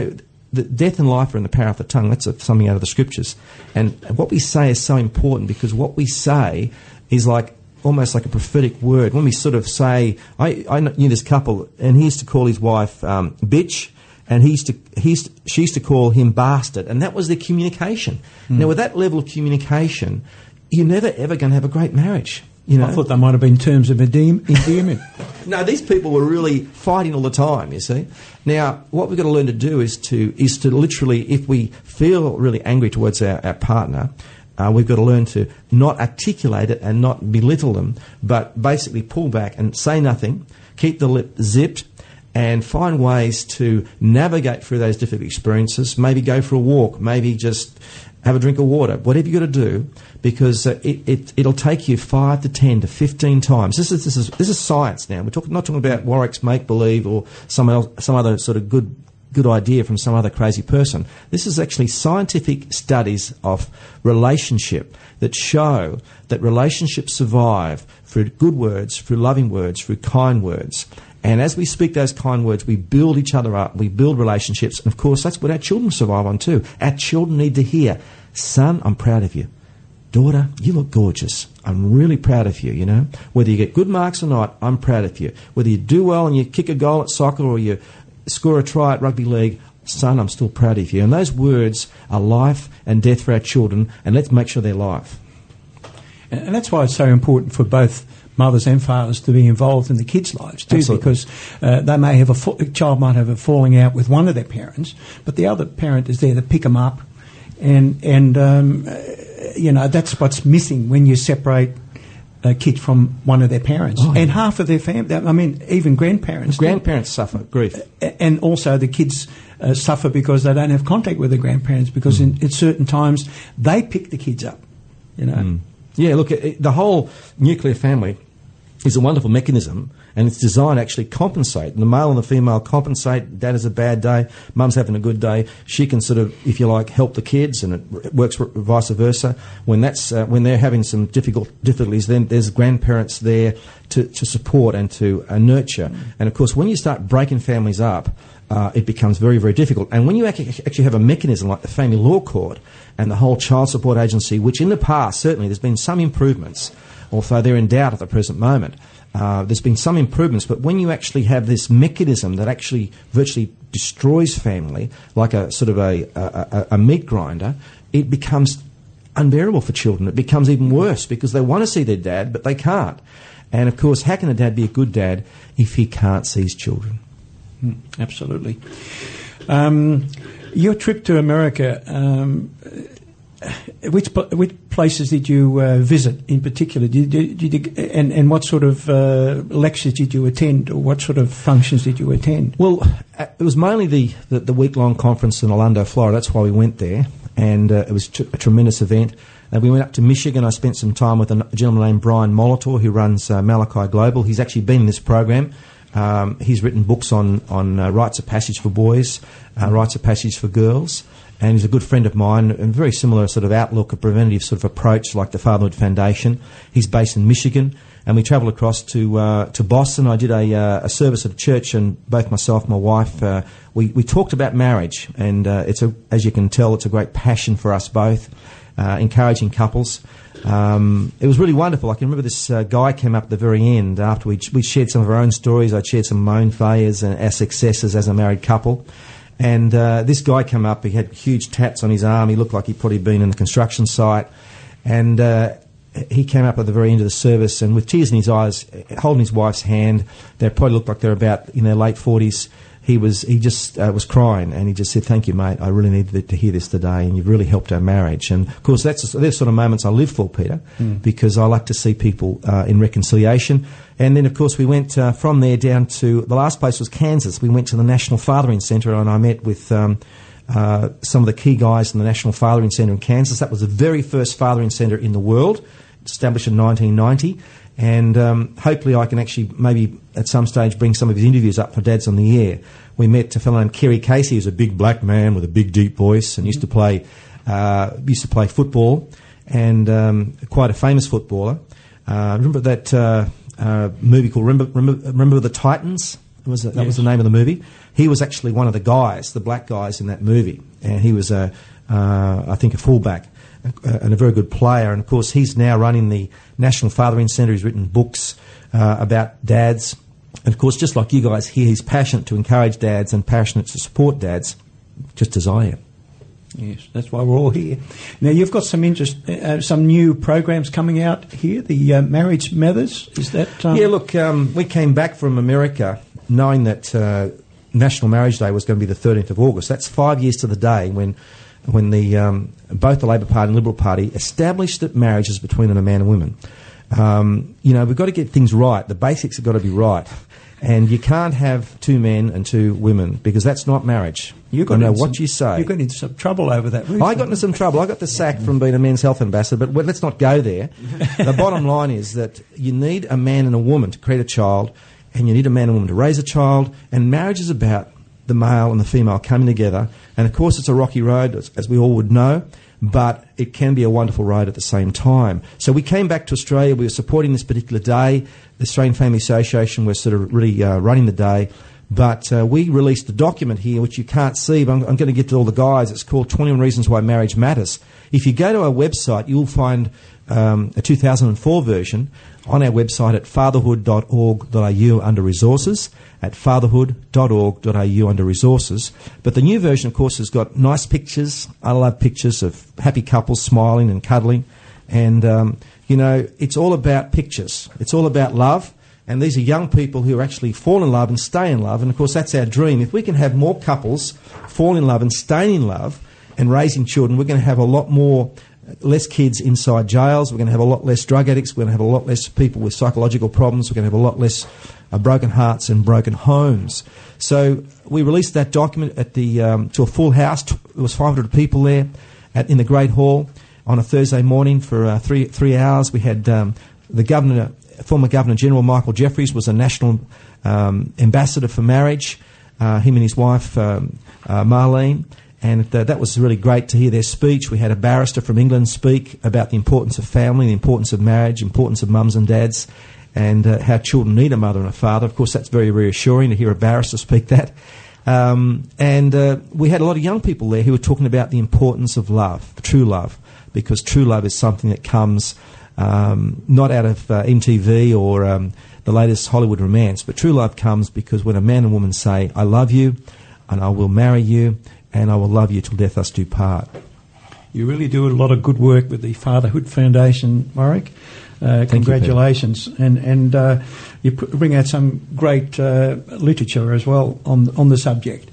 [SPEAKER 3] the death and life are in the power of the tongue. That's something out of the scriptures. And what we say is so important because what we say is almost like a prophetic word. When we sort of say, I knew this couple, and he used to call his wife bitch, and she used to call him bastard, and that was their communication. Now, with that level of communication, you're never ever going to have a great marriage.
[SPEAKER 2] I thought they might have been terms of endearment.
[SPEAKER 3] No, these people were really fighting all the time, you see. Now, what we've got to learn to do is to literally, if we feel really angry towards our partner, we've got to learn to not articulate it and not belittle them, but basically pull back and say nothing, keep the lip zipped, and find ways to navigate through those difficult experiences. Maybe go for a walk, maybe just have a drink of water, whatever you've got to do, because it'll take you 5 to 10 to 15 times. This is science now. We're not talking about Warwick's make-believe or some other sort of good idea from some other crazy person. This is actually scientific studies of relationship that show that relationships survive through good words, through loving words, through kind words. And as we speak those kind words, we build each other up, we build relationships, and of course that's what our children survive on too. Our children need to hear, son, I'm proud of you. Daughter, you look gorgeous. I'm really proud of you, Whether you get good marks or not, I'm proud of you. Whether you do well and you kick a goal at soccer or you score a try at rugby league, son, I'm still proud of you. And those words are life and death for our children, and let's make sure they're life.
[SPEAKER 2] And that's why it's so important for both mothers and fathers to be involved in the kids' lives too. Absolutely. Because they may have a child might have a falling out with one of their parents, but the other parent is there to pick them up, and that's what's missing when you separate kids from one of their parents.
[SPEAKER 3] Oh,
[SPEAKER 2] and half of their family, I mean, even grandparents.
[SPEAKER 3] Grandparents suffer grief.
[SPEAKER 2] And also the kids suffer because they don't have contact with their grandparents because in certain times they pick the kids up,
[SPEAKER 3] Yeah, look, the whole nuclear family is a wonderful mechanism, and it's designed to actually compensate. The male and the female compensate. Dad has a bad day, mum's having a good day. She can sort of, if you like, help the kids, and it works vice versa. When they're having some difficulties, then there's grandparents there to support and to nurture. And of course, when you start breaking families up, it becomes very, very difficult. And when you actually have a mechanism like the Family Law Court and the whole Child Support Agency, which in the past, certainly, there's been some improvements, although they're in doubt at the present moment. There's been some improvements, but when you actually have this mechanism that actually virtually destroys family, like a sort of a meat grinder, it becomes unbearable for children. It becomes even worse because they want to see their dad, but they can't. And, of course, how can a dad be a good dad if he can't see his children?
[SPEAKER 2] Absolutely. Your trip to America, which places did you visit in particular? And what sort of lectures did you attend, or what sort of functions did you attend?
[SPEAKER 3] Well, it was mainly the week-long conference in Orlando, Florida. That's why we went there, and it was a tremendous event. We went up to Michigan. I spent some time with a gentleman named Brian Molitor, who runs Malachi Global. He's actually been in this program. He's written books on rites of passage for boys, rites of passage for girls. And he's a good friend of mine, and very similar sort of outlook, a preventative sort of approach like the Fatherhood Foundation. He's based in Michigan, and we travelled across to Boston. I did a service at a church, and both myself and my wife, we talked about marriage, and as you can tell, it's a great passion for us both, encouraging couples. It was really wonderful. I can remember this guy came up at the very end after we shared some of our own stories. I'd shared some of my own failures and our successes as a married couple. And this guy came up, he had huge tats on his arm, he looked like he'd probably been in the construction site, and he came up at the very end of the service, and with tears in his eyes, holding his wife's hand, they probably looked like they're about in their late 40s, he just was crying, and he just said, "Thank you, mate, I really needed to hear this today, and you've really helped our marriage." And of course, they're sort of moments I live for, Peter, because I like to see people in reconciliation. And then, of course, we went from there down to, the last place was Kansas. We went to the National Fathering Centre, and I met with some of the key guys in the National Fathering Centre in Kansas. That was the very first fathering centre in the world, established in 1990. And hopefully I can actually maybe at some stage bring some of his interviews up for Dads on the Air. We met a fellow named Kerry Casey, who's a big black man with a big deep voice, and used to play football, and quite a famous footballer. Remember that movie called Remember the Titans? That was the name of the movie. He was actually one of the guys, the black guys in that movie, and he was I think a fullback. And a very good player. And, of course, he's now running the National Fathering Centre. He's written books about dads. And, of course, just like you guys here, he's passionate to encourage dads and passionate to support dads, just as I am.
[SPEAKER 2] Yes, that's why we're all here. Now, you've got some new programs coming out here, the Marriage Matters. Is that...
[SPEAKER 3] Yeah, look, we came back from America knowing that National Marriage Day was going to be the 13th of August. That's 5 years to the day when both the Labor Party and Liberal Party established that marriage is between a man and woman. We've got to get things right. The basics have got to be right. And you can't have two men and two women, because that's not marriage. You got to know what you say.
[SPEAKER 2] You got into some trouble over that recently.
[SPEAKER 3] I got into some trouble. I got the sack from being a men's health ambassador, but let's not go there. The bottom line is that you need a man and a woman to create a child, and you need a man and a woman to raise a child, and marriage is about the male and the female coming together. And, of course, it's a rocky road, as we all would know, but it can be a wonderful road at the same time. So we came back to Australia. We were supporting this particular day. The Australian Family Association was sort of really running the day. But we released a document here, which you can't see, but I'm going to get to all the guys. It's called 21 Reasons Why Marriage Matters. If you go to our website, you'll find a 2004 version on our website at fatherhood.org.au under resources, at fatherhood.org.au under resources. But the new version, of course, has got nice pictures. I love pictures of happy couples smiling and cuddling. And, it's all about pictures. It's all about love. And these are young people who actually fall in love and stay in love. And, of course, that's our dream. If we can have more couples fall in love and stay in love and raising children, we're going to have a lot less kids inside jails. We're going to have a lot less drug addicts. We're going to have a lot less people with psychological problems. We're going to have a lot less broken hearts and broken homes. So we released that document at to a full house. There was 500 people there in the Great Hall on a Thursday morning for 3 hours. We had Former Governor General Michael Jeffries was a national ambassador for marriage, him and his wife Marlene, and that was really great to hear their speech. We had a barrister from England speak about the importance of family, the importance of marriage, importance of mums and dads, and how children need a mother and a father. Of course, that's very reassuring to hear a barrister speak that. And we had a lot of young people there who were talking about the importance of love, true love, because true love is something that comes not out of MTV or the latest Hollywood romance, but true love comes because when a man and woman say, I love you, and I will marry you, and I will love you till death us do part.
[SPEAKER 2] You really do a lot of good work with the Fatherhood Foundation, Warwick. Congratulations. And you bring out some great literature as well on the subject.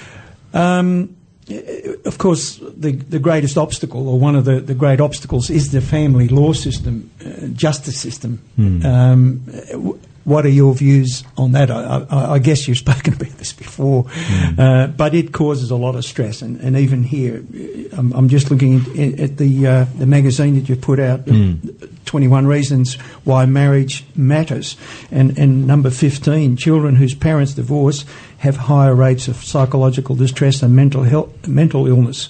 [SPEAKER 2] Of course, the greatest obstacle, or one of the great obstacles, is the family law system, justice system. What are your views on that? I guess you've spoken about this before, but it causes a lot of stress. And even here, I'm just looking at the magazine that you put out, 21 Reasons Why Marriage Matters, and number 15, children whose parents divorce have higher rates of psychological distress and mental illness.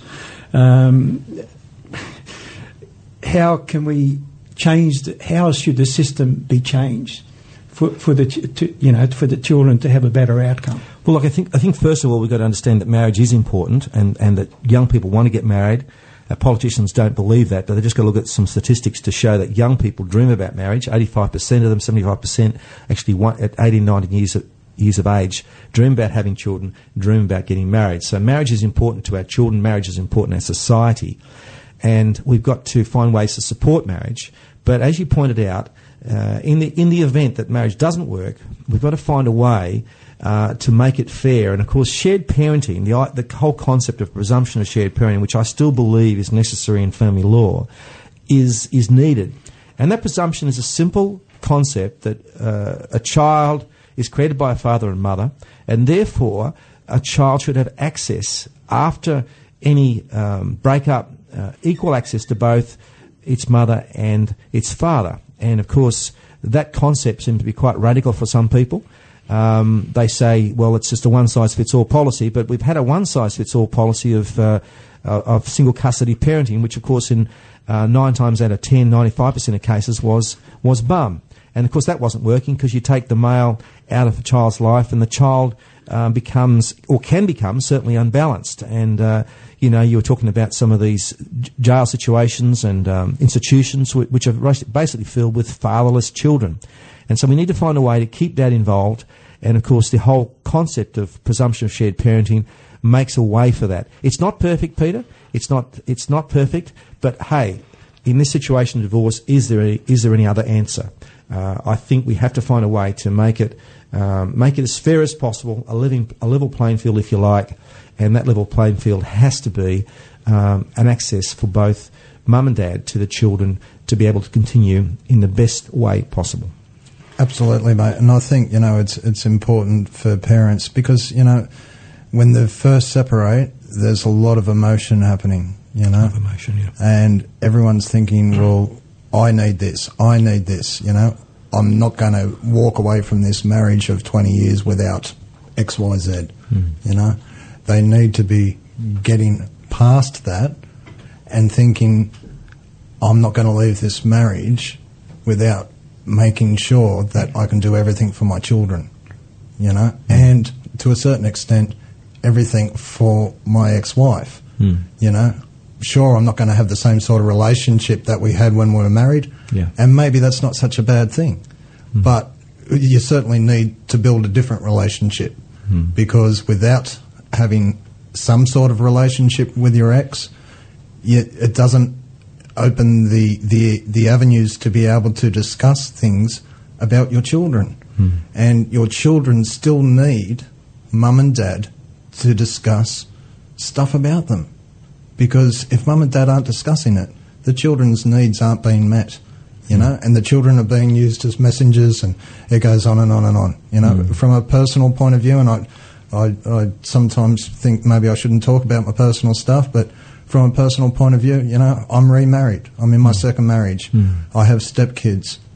[SPEAKER 2] How can we change? How should the system be changed for the children to have a better outcome?
[SPEAKER 3] Well, look, I think first of all we've got to understand that marriage is important, and that young people want to get married. Politicians don't believe that, but they've just got to look at some statistics to show that young people dream about marriage. 85% of them, 75% actually want, at 18, 19 years of age, dream about having children, dream about getting married. So marriage is important to our children, marriage is important to our society, and we've got to find ways to support marriage. But as you pointed out, in the event that marriage doesn't work, we've got to find a way to make it fair. And of course, shared parenting, the whole concept of presumption of shared parenting, which I still believe is necessary in family law, is needed. And that presumption is a simple concept that a child is created by a father and mother, and therefore a child should have access, after any breakup, equal access to both its mother and its father. And of course, that concept seems to be quite radical for some people. They say, well, it's just a one-size-fits-all policy, but we've had a one-size-fits-all policy of single custody parenting, which of course in 9 times out of 10, 95% of cases was mum. And of course that wasn't working, because you take the male out of the child's life and the child becomes, or can become, certainly unbalanced. And you were talking about some of these jail situations and institutions which are basically filled with fatherless children. And so we need to find a way to keep that involved. And of course, the whole concept of presumption of shared parenting makes a way for that. It's not perfect, Peter. It's not perfect. But hey, in this situation of divorce, is there any other answer? I think we have to find a way to make it as fair as possible, a level playing field, if you like. And that level playing field has to be an access for both mum and dad to the children to be able to continue in the best way possible.
[SPEAKER 4] Absolutely, mate. And I think, it's important for parents because, when they first separate, there's a lot of emotion happening, A lot of
[SPEAKER 3] emotion, yeah.
[SPEAKER 4] And everyone's thinking, well, I need this, I'm not going to walk away from this marriage of 20 years without X, Y, Z, They need to be getting past that and thinking, I'm not going to leave this marriage without making sure that I can do everything for my children, and to a certain extent, everything for my ex-wife, Sure, I'm not going to have the same sort of relationship that we had when we were married, and maybe that's not such a bad thing, but you certainly need to build a different relationship because without having some sort of relationship with your ex, it doesn't open the avenues to be able to discuss things about your children. And your children still need mum and dad to discuss stuff about them. Because if mum and dad aren't discussing it, the children's needs aren't being met, and the children are being used as messengers, and it goes on and on and on. From a personal point of view, and I sometimes think maybe I shouldn't talk about my personal stuff, but from a personal point of view, I'm remarried. I'm in my second marriage. I have stepkids.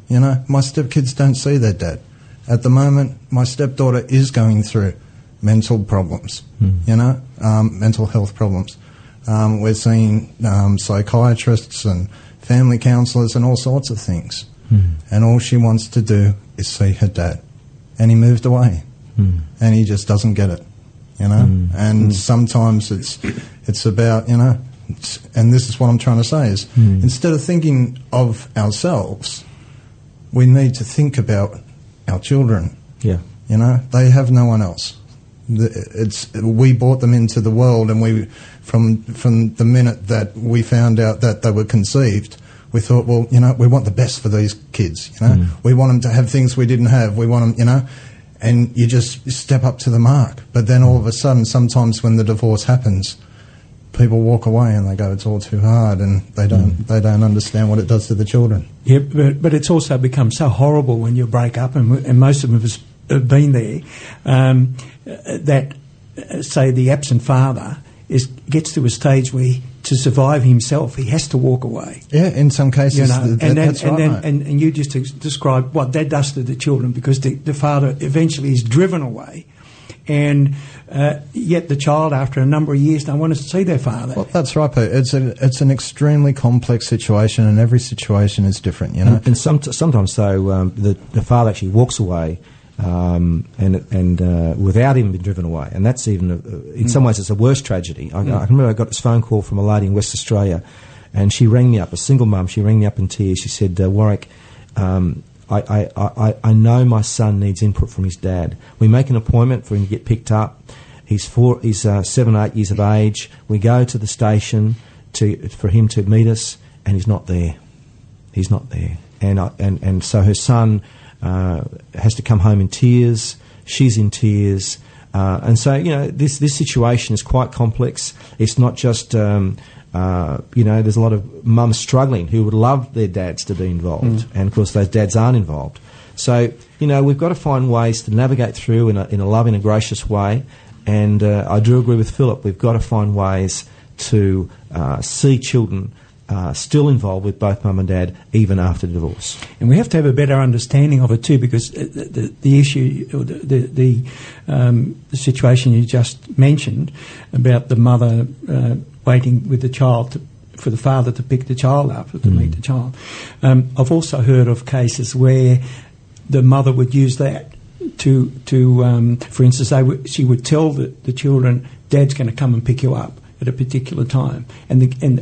[SPEAKER 4] You know, my stepkids don't see their dad. At the moment, my stepdaughter is going through mental problems, you know, mental health problems. We're seeing psychiatrists and family counsellors and all sorts of things. And all she wants to do is see her dad. And he moved away. And he just doesn't get it, you know. And sometimes it's about, you know, and this is what I'm trying to say is instead of thinking of ourselves, we need to think about our children.
[SPEAKER 3] Yeah.
[SPEAKER 4] You know, they have no one else. We brought them into the world, and we, from the minute that we found out that they were conceived, we thought, well, you know, we want the best for these kids. You know, we want them to have things we didn't have. We want them, you know, and you just step up to the mark. But then all of a sudden, sometimes when the divorce happens, people walk away and they go, it's all too hard, and they don't understand what it does to the children.
[SPEAKER 2] Yeah, but it's also become so horrible when you break up, and most of us have been there, that, say, the absent father gets to a stage where, to survive himself, he has to walk away.
[SPEAKER 4] Yeah, in some cases,
[SPEAKER 2] you know,
[SPEAKER 4] that's right.
[SPEAKER 2] And you just described what that does to the children, because the father eventually is driven away, and yet the child, after a number of years, don't want to see their father.
[SPEAKER 4] Well, that's right, Pete. It's an extremely complex situation, and every situation is different, you know.
[SPEAKER 3] And sometimes, though, the father actually walks away, and without even being driven away, and that's even in some ways it's a worse tragedy. I remember I got this phone call from a lady in West Australia, and she rang me up, a single mum. She rang me up in tears. She said, "Warwick, I know my son needs input from his dad. We make an appointment for him to get picked up. He's 7 or 8 years of age. We go to the station for him to meet us, and he's not there. He's not there. And so her son has to come home in tears. She's in tears. And so, you know, this situation is quite complex. It's not just, you know, there's a lot of mums struggling who would love their dads to be involved. And, of course, those dads aren't involved. So, you know, we've got to find ways to navigate through in a loving and gracious way. And I do agree with Philip. We've got to find ways to see children still involved with both mum and dad even after divorce.
[SPEAKER 2] And we have to have a better understanding of it too, because the issue, or the situation you just mentioned about the mother waiting with the child for the father to pick the child up, to meet the child. I've also heard of cases where the mother would use that to for instance, she would tell the children, "Dad's going to come and pick you up at a particular time," and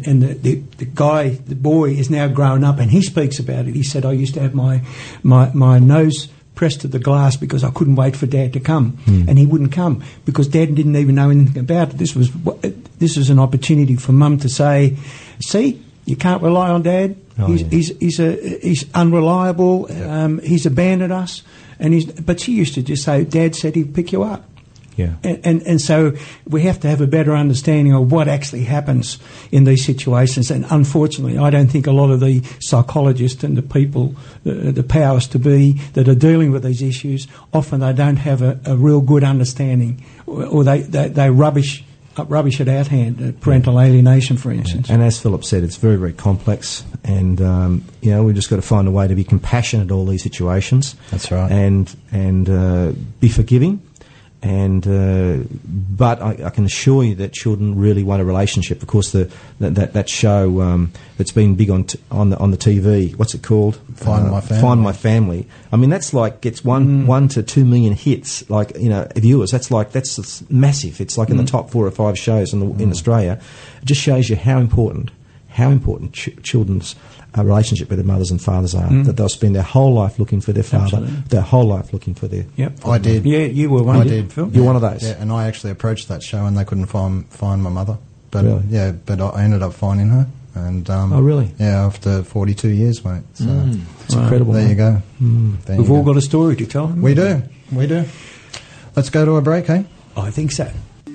[SPEAKER 2] the boy is now grown up, and he speaks about it. He said, "I used to have my nose pressed to the glass because I couldn't wait for Dad to come, and he wouldn't come because Dad didn't even know anything about it. This was an opportunity for Mum to say, see, you can't rely on Dad. He's unreliable. He's abandoned us." But she used to just say, "Dad said he'd pick you up."
[SPEAKER 3] Yeah.
[SPEAKER 2] And so we have to have a better understanding of what actually happens in these situations. And unfortunately, I don't think a lot of the psychologists and the people, the powers to be that are dealing with these issues, often they don't have a real good understanding, or they rubbish it out hand, parental alienation, for instance.
[SPEAKER 3] And as Philip said, it's very, very complex, and you know, we've just got to find a way to be compassionate in all these situations.
[SPEAKER 4] That's right.
[SPEAKER 3] And be forgiving. But I can assure you that children really want a relationship. Of course, that show that's been big on the TV. What's it called?
[SPEAKER 4] Find My Family.
[SPEAKER 3] Find My Family. I mean, that's like gets 1 to 2 million hits. Like, you know, viewers. That's massive. It's like in the top 4 or 5 shows in Australia. It just shows you how important children's relationship with their mothers and fathers are, that they'll spend their whole life looking for their father, their whole life looking for their...
[SPEAKER 2] Yep.
[SPEAKER 4] I did.
[SPEAKER 2] Yeah, you were one.
[SPEAKER 4] I did.
[SPEAKER 2] Phil?
[SPEAKER 3] You're one of those.
[SPEAKER 4] Yeah, and I actually approached that show and they couldn't find my mother. But
[SPEAKER 3] really?
[SPEAKER 4] Yeah, but I ended up finding her. And
[SPEAKER 3] oh, really?
[SPEAKER 4] Yeah, after 42 years, mate. So
[SPEAKER 3] it's incredible.
[SPEAKER 4] There you go.
[SPEAKER 2] We've all got a story to tell.
[SPEAKER 4] We do. Let's go to a break, eh?
[SPEAKER 2] I think so.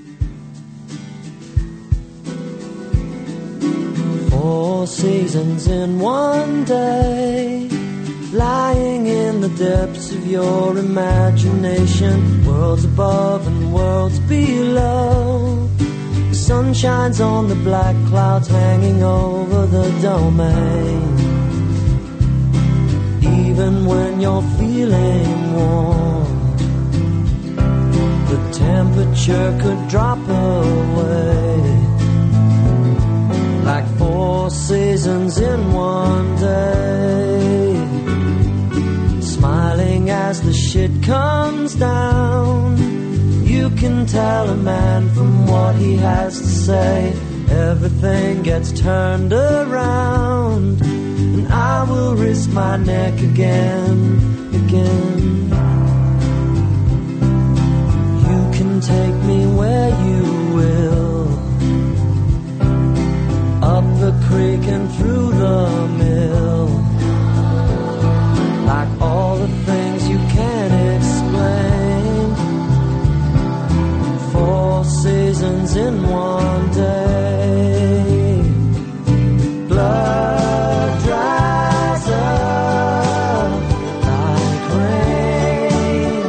[SPEAKER 1] 4 seasons in one day, lying in the depths of your imagination, worlds above and worlds below. The sun shines on the black clouds hanging over the domain. even when you're feeling warm, the temperature could drop away like 4 seasons in one day. Smiling as the shit comes down, you can tell a man from what he has to say. Everything gets turned around, and I will risk my neck again. You can take me where you will, up the creek and through the mill, like all the things you can't explain. 4 seasons in one day. Blood dries up like rain,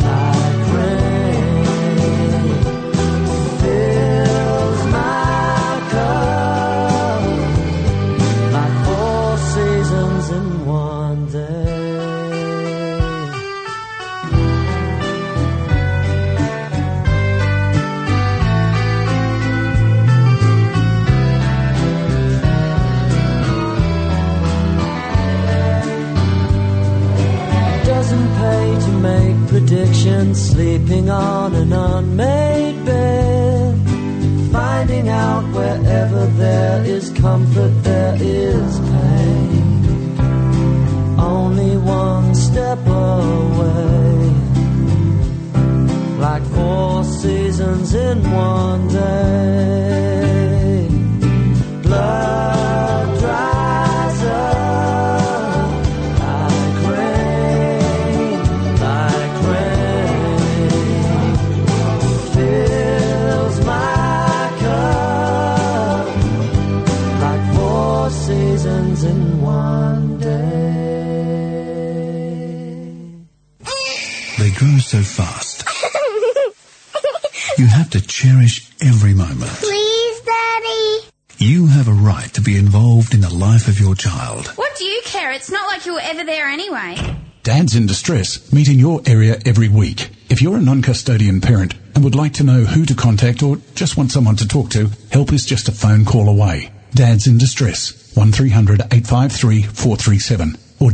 [SPEAKER 1] fills my cup like 4 seasons in one day. Make predictions, sleeping on an unmade bed, finding out wherever there is comfort there is pain, only one step away, like 4 seasons in one day. Blood dries up like rain, fills my cup like 4 seasons in one day.
[SPEAKER 6] They grow so fast. You have to cherish every moment.
[SPEAKER 7] Please, Daddy.
[SPEAKER 6] You have a right to be involved in the life of your child.
[SPEAKER 7] What do you care? It's not like you were ever there anyway.
[SPEAKER 8] Dads in Distress meet in your area every week. If you're a non-custodian parent and would like to know who to contact or just want someone to talk to, help is just a phone call away. Dads in Distress, 1300 853 437 or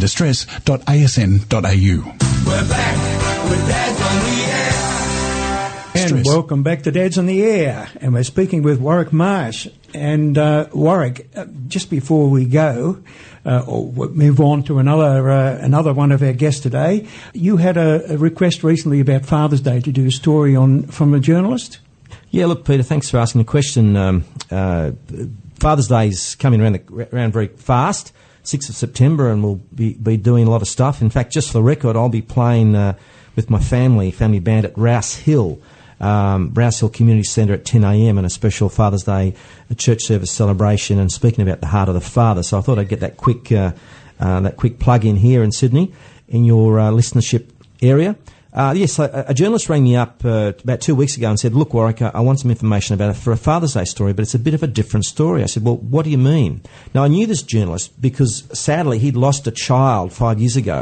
[SPEAKER 8] dadsindistress.asn.au.
[SPEAKER 9] We're back with Dads on the Air.
[SPEAKER 2] And welcome back to Dads on the Air. And we're speaking with Warwick Marsh. And Warwick, just before we go, or move on to another one of our guests today, you had a request recently about Father's Day to do a story from a journalist?
[SPEAKER 3] Yeah, look, Peter, thanks for asking the question. Father's Day is coming around very fast, 6th of September, and we'll be doing a lot of stuff. In fact, just for the record, I'll be playing with my family band at Rouse Hill Community Centre at 10 a.m. and a special Father's Day church service celebration, and speaking about the heart of the father. So I thought I'd get that quick plug in here in Sydney, in your listenership area. Yes, a journalist rang me up about 2 weeks ago and said, "Look, Warwick, I want some information about it for a Father's Day story, but it's a bit of a different story." I said, "Well, what do you mean?" Now, I knew this journalist because, sadly, he'd lost a child 5 years ago.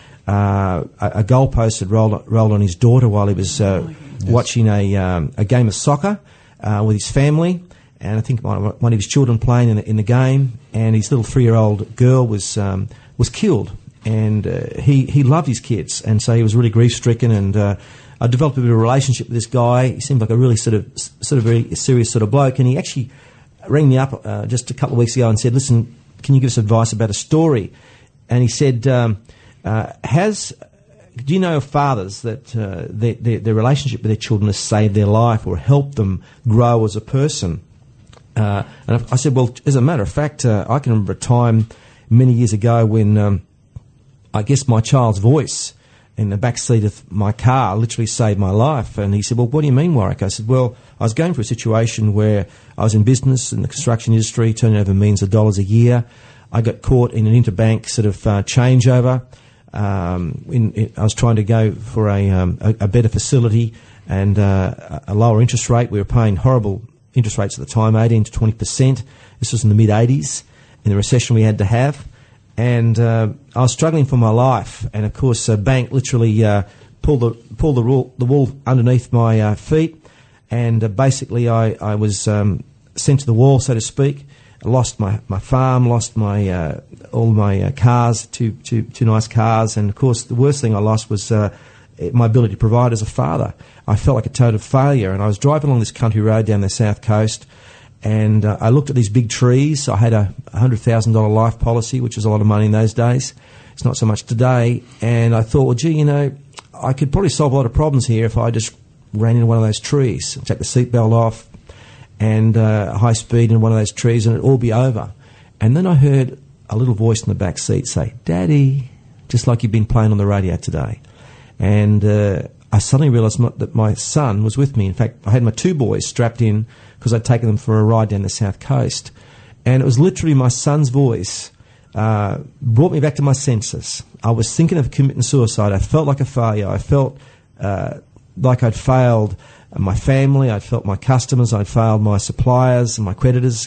[SPEAKER 3] A goalpost had rolled on his daughter while he was watching a game of soccer with his family, and I think one of his children playing in the game, and his little 3-year-old girl was killed. And he loved his kids, and so he was really grief-stricken. And I developed a bit of a relationship with this guy. He seemed like a really sort of very serious sort of bloke. And he actually rang me up just a couple of weeks ago and said, "Listen, can you give us advice about a story?" And he said, "Do you know of fathers that their relationship with their children has saved their life or helped them grow as a person?" And I said, "Well, as a matter of fact, I can remember a time many years ago when." I guess my child's voice in the back seat of my car literally saved my life." And he said, "Well, what do you mean, Warwick?" I said, "Well, I was going through a situation where I was in business in the construction industry, turning over millions of dollars a year. I got caught in an interbank sort of changeover. I was trying to go for a better facility and a lower interest rate. We were paying horrible interest rates at the time, 18 to 20%. This was in the mid-'80s, in the recession we had to have. and I was struggling for my life. And of course, a bank literally pulled the wall underneath my feet, and basically I was sent to the wall, so to speak. I lost my farm, lost my all my cars, two nice cars, and of course the worst thing I lost was my ability to provide as a father. I felt like a total failure, and I was driving along this country road down the south coast, and I looked at these big trees. I had a $100,000 life policy, which was a lot of money in those days. It's not so much today. And I thought, well, gee, you know, I could probably solve a lot of problems here if I just ran into one of those trees, take the seatbelt off, and high speed in one of those trees, and it'd all be over. And then I heard a little voice in the back seat say, "Daddy," just like you've been playing on the radio today. And I suddenly realised that my son was with me. In fact, I had my two boys strapped in because I'd taken them for a ride down the south coast. And it was literally my son's voice brought me back to my senses. I was thinking of committing suicide. I felt like a failure. I felt like I'd failed my family, I'd felt my customers, I'd failed my suppliers and my creditors,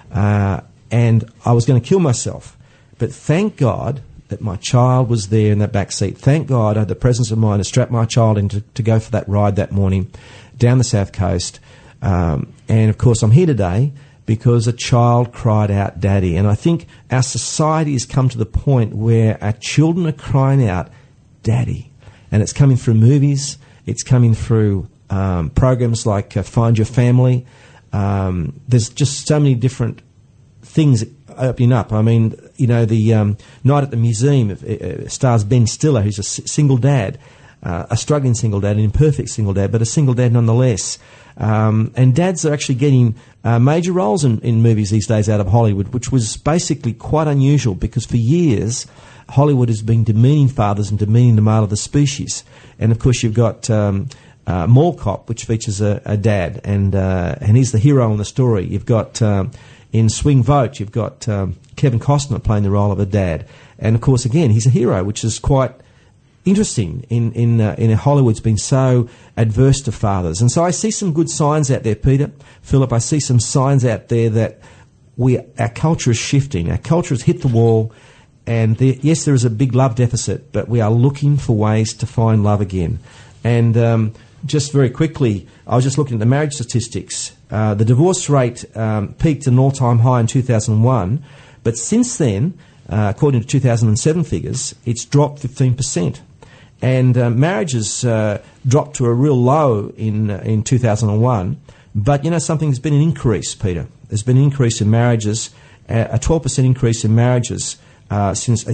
[SPEAKER 3] and I was going to kill myself. But thank God that my child was there in that back seat. Thank God I had the presence of mind to strap my child in to go for that ride that morning down the south coast. And of course I'm here today because a child cried out, "Daddy." And I think our society has come to the point where our children are crying out, "Daddy." And it's coming through movies, it's coming through programs like Find Your Family. There's just so many different things opening up. I mean, you know, the Night at the Museum stars Ben Stiller, who's a single dad, a struggling single dad, an imperfect single dad, but a single dad nonetheless. And dads are actually getting major roles in movies these days out of Hollywood, which was basically quite unusual because for years Hollywood has been demeaning fathers and demeaning the male of the species. And of course you've got Mall Cop, which features a dad, and he's the hero in the story. You've got in Swing Vote, you've got Kevin Costner playing the role of a dad, and of course again he's a hero, which is quite interesting in Hollywood's been so adverse to fathers. And so I see some good signs out there, Peter, Philip. I see some signs out there that our culture is shifting. Our culture has hit the wall, and yes, there is a big love deficit, but we are looking for ways to find love again. And just very quickly, I was just looking at the marriage statistics. The divorce rate peaked at an all-time high in 2001, but since then, according to 2007 figures, it's dropped 15%. And marriages dropped to a real low in 2001. But, you know, something's been an increase, Peter. There's been an increase in marriages, a 12% increase in marriages since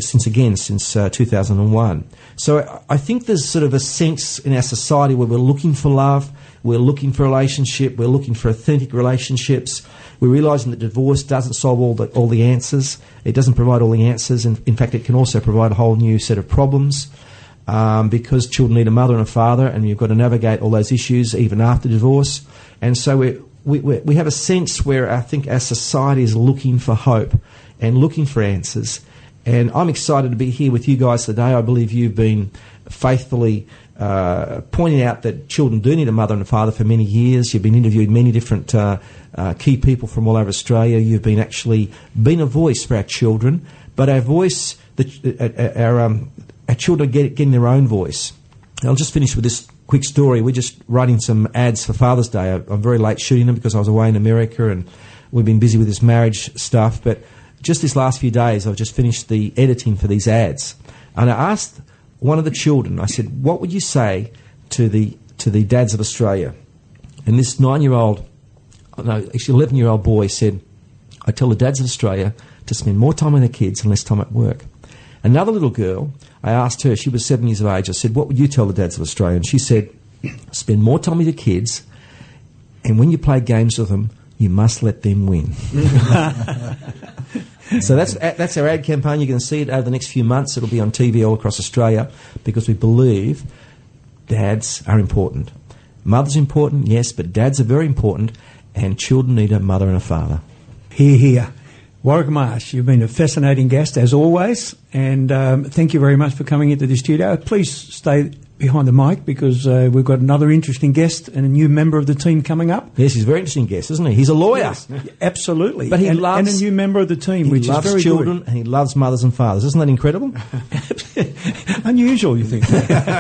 [SPEAKER 3] 2001. So I think there's sort of a sense in our society where we're looking for love, we're looking for relationship, we're looking for authentic relationships. We're realising that divorce doesn't solve all the answers. It doesn't provide all the answers. And in fact, it can also provide a whole new set of problems because children need a mother and a father, and you've got to navigate all those issues even after divorce. And so we have a sense where I think our society is looking for hope and looking for answers. And I'm excited to be here with you guys today. I believe you've been faithfully pointing out that children do need a mother and a father for many years. You've been interviewing many different key people from all over Australia. You've been a voice for our children, but our voice, our children are getting their own voice. I'll just finish with this quick story. We're just writing some ads for Father's Day. I'm very late shooting them because I was away in America and we've been busy with this marriage stuff. But just this last few days, I've just finished the editing for these ads. And I asked one of the children, I said, what would you say to the dads of Australia? And this 11-year-old boy said, I tell the dads of Australia to spend more time with their kids and less time at work. Another little girl, I asked her, she was 7 years of age, I said, what would you tell the dads of Australia? And she said, spend more time with your kids, and when you play games with them, you must let them win. So that's our ad campaign. You're going to see it over the next few months. It'll be on TV all across Australia because we believe dads are important. Mother's important, yes, but dads are very important, and children need a mother and a father.
[SPEAKER 2] Hear, hear. Warwick Marsh, you've been a fascinating guest as always, and thank you very much for coming into the studio. Please stay behind the mic because we've got another interesting guest and a new member of the team coming up.
[SPEAKER 3] Yes, he's a very interesting guest, isn't he? He's a lawyer.
[SPEAKER 2] Yes, absolutely.
[SPEAKER 3] But he loves...
[SPEAKER 2] And a new member of the team, which is very
[SPEAKER 3] He loves children and he loves mothers and fathers. Isn't that incredible?
[SPEAKER 2] Unusual, you think.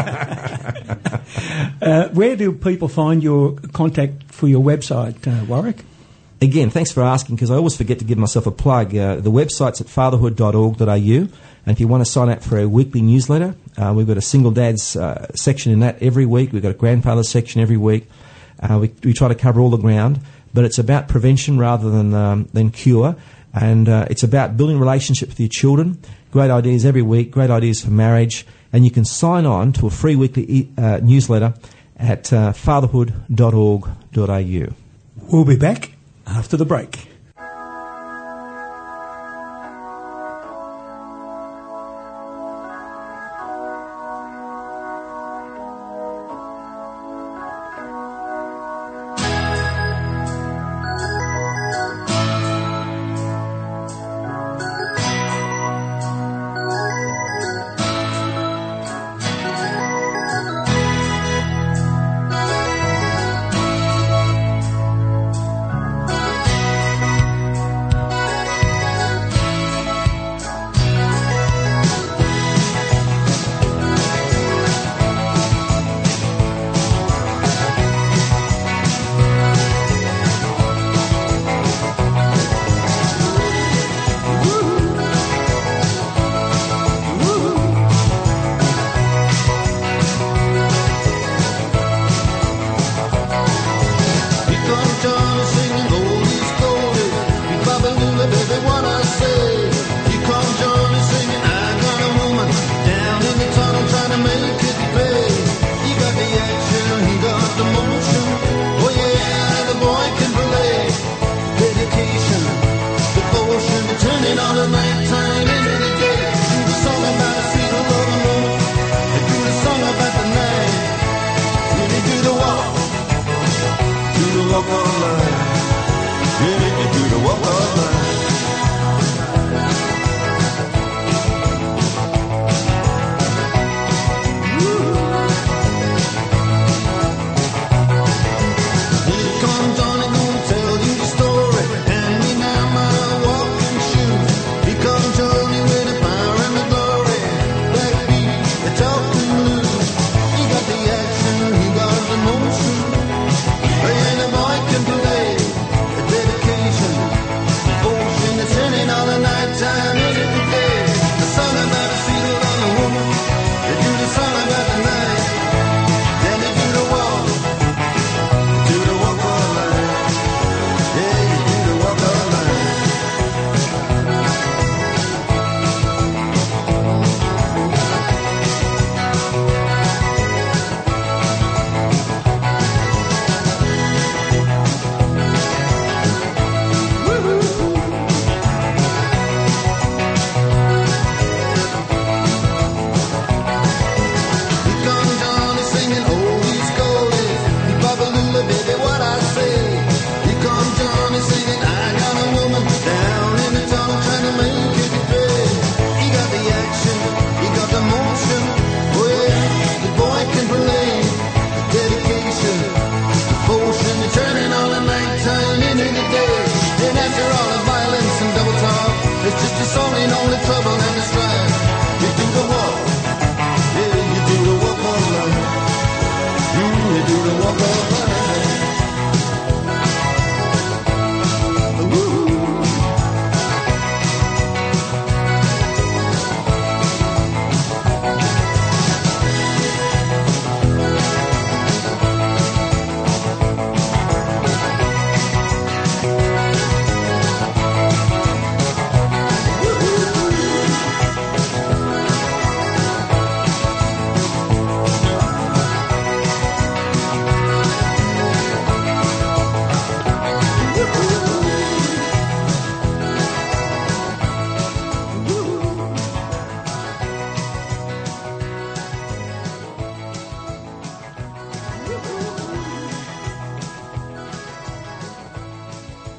[SPEAKER 2] Where do people find your contact for your website, Warwick?
[SPEAKER 3] Again, thanks for asking, because I always forget to give myself a plug. The website's at fatherhood.org.au, and if you want to sign up for our weekly newsletter, we've got a single dads section in that every week. We've got a grandfather section every week. We try to cover all the ground, but it's about prevention rather than cure, and it's about building relationships with your children. Great ideas every week, great ideas for marriage, and you can sign on to a free weekly newsletter at fatherhood.org.au.
[SPEAKER 2] We'll be back after the break.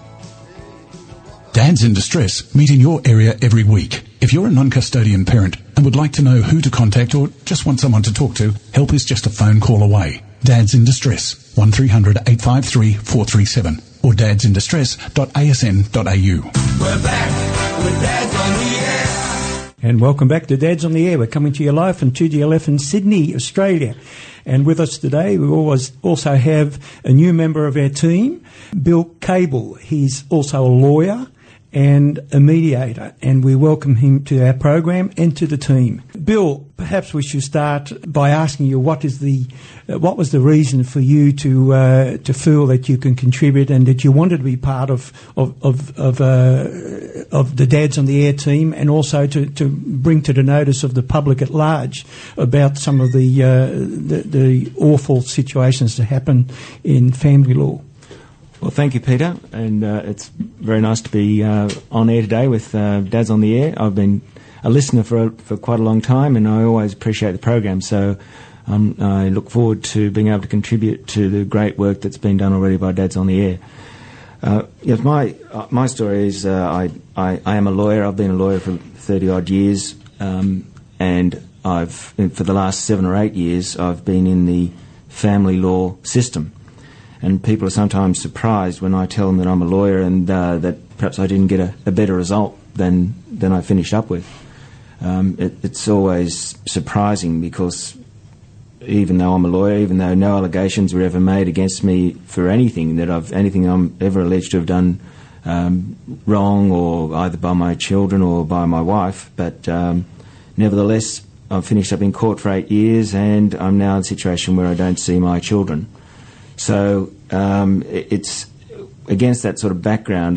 [SPEAKER 8] Dads in Distress meet in your area every week. If you're a non-custodian parent and would like to know who to contact or just want someone to talk to, help is just a phone call away. Dads in Distress, 1300 853 437 or dadsindistress.asn.au.
[SPEAKER 9] We're back with Dads on the Air.
[SPEAKER 2] And welcome back to Dads on the Air. We're coming to you live from 2GLF in Sydney, Australia. And with us today, we also have a new member of our team, Bill Cable. He's also a lawyer and a mediator, and we welcome him to our program and to the team. Bill, perhaps we should start by asking you what was the reason for you to feel that you can contribute and that you wanted to be part of the Dads on the Air team, and also to bring to the notice of the public at large about some of the awful situations that happen in family law.
[SPEAKER 5] Well, thank you, Peter, and it's very nice to be on air today with Dads on the Air. I've been a listener for quite a long time, and I always appreciate the program, so I look forward to being able to contribute to the great work that's been done already by Dads on the Air. Yes, my story is I am a lawyer. I've been a lawyer for 30-odd years, and for the last 7 or 8 years, I've been in the family law system. And people are sometimes surprised when I tell them that I'm a lawyer and that perhaps I didn't get a better result than I finished up with. It's always surprising because even though I'm a lawyer, even though no allegations were ever made against me for anything I'm ever alleged to have done wrong, or either by my children or by my wife, but nevertheless I've finished up in court for 8 years and I'm now in a situation where I don't see my children. So it's against that sort of background.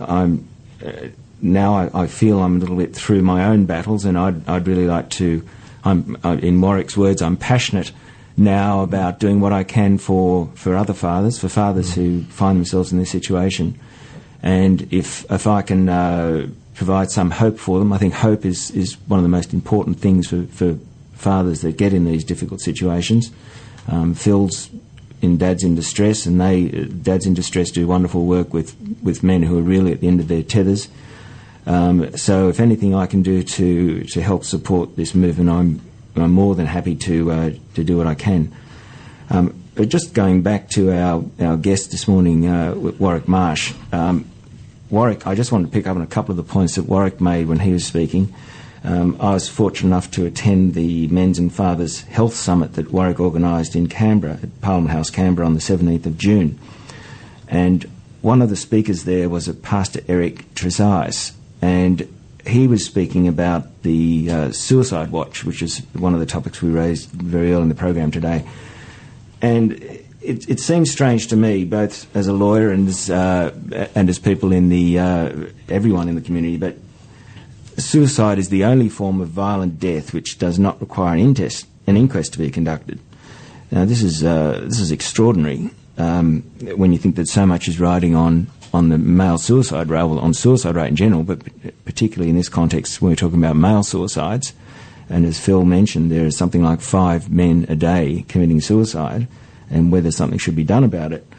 [SPEAKER 5] Now I feel I'm a little bit through my own battles, and I'd really like to. In Warwick's words, I'm passionate now about doing what I can for other fathers, for fathers who find themselves in this situation, and if I can provide some hope for them. I think hope is one of the most important things for fathers that get in these difficult situations. Phil's in Dads in Distress, and Dads in Distress do wonderful work with men who are really at the end of their tethers. So if anything I can do to help support this movement, I'm more than happy to do what I can. But just going back to our guest this morning, Warwick Marsh. Warwick, I just wanted to pick up on a couple of the points that Warwick made when he was speaking. I was fortunate enough to attend the Men's and Fathers Health Summit that Warwick organised in Canberra, at Parliament House, Canberra, on the 17th of June. And one of the speakers there was Pastor Eric Trezise, and he was speaking about the Suicide Watch, which is one of the topics we raised very early in the program today. And it seems strange to me, both as a lawyer and as people in the everyone in the community, but suicide is the only form of violent death which does not require an inquest to be conducted. Now, this is extraordinary when you think that so much is riding on the male suicide rate, well, on suicide rate in general, but particularly in this context when we're talking about male suicides. And as Phil mentioned, there is something like 5 men a day committing suicide, and whether something should be done about it.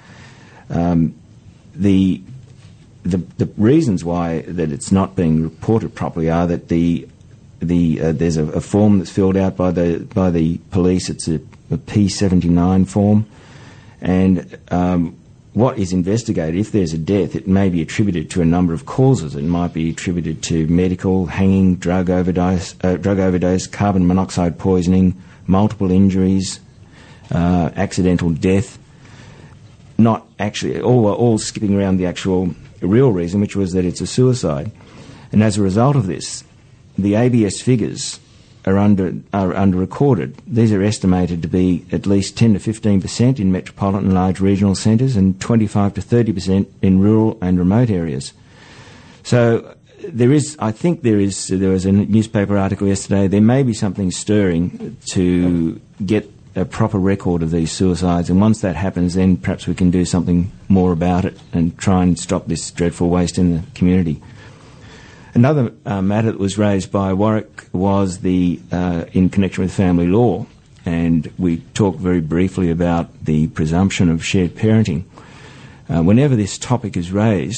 [SPEAKER 5] The reasons why that it's not being reported properly are that there's a form that's filled out by the police. It's a P79 form, and what is investigated, if there's a death, it may be attributed to a number of causes. It might be attributed to medical, hanging, drug overdose, carbon monoxide poisoning, multiple injuries, accidental death. Not actually all skipping around the actual real reason, which was that it's a suicide. And as a result of this, the ABS figures are under recorded. These are estimated to be at least 10 to 15% in metropolitan and large regional centres, and 25 to 30% in rural and remote areas. So there was a newspaper article yesterday. There may be something stirring to get a proper record of these suicides, and once that happens, then perhaps we can do something more about it and try and stop this dreadful waste in the community. Another matter that was raised by Warwick was in connection with family law, and we talked very briefly about the presumption of shared parenting. Whenever this topic is raised,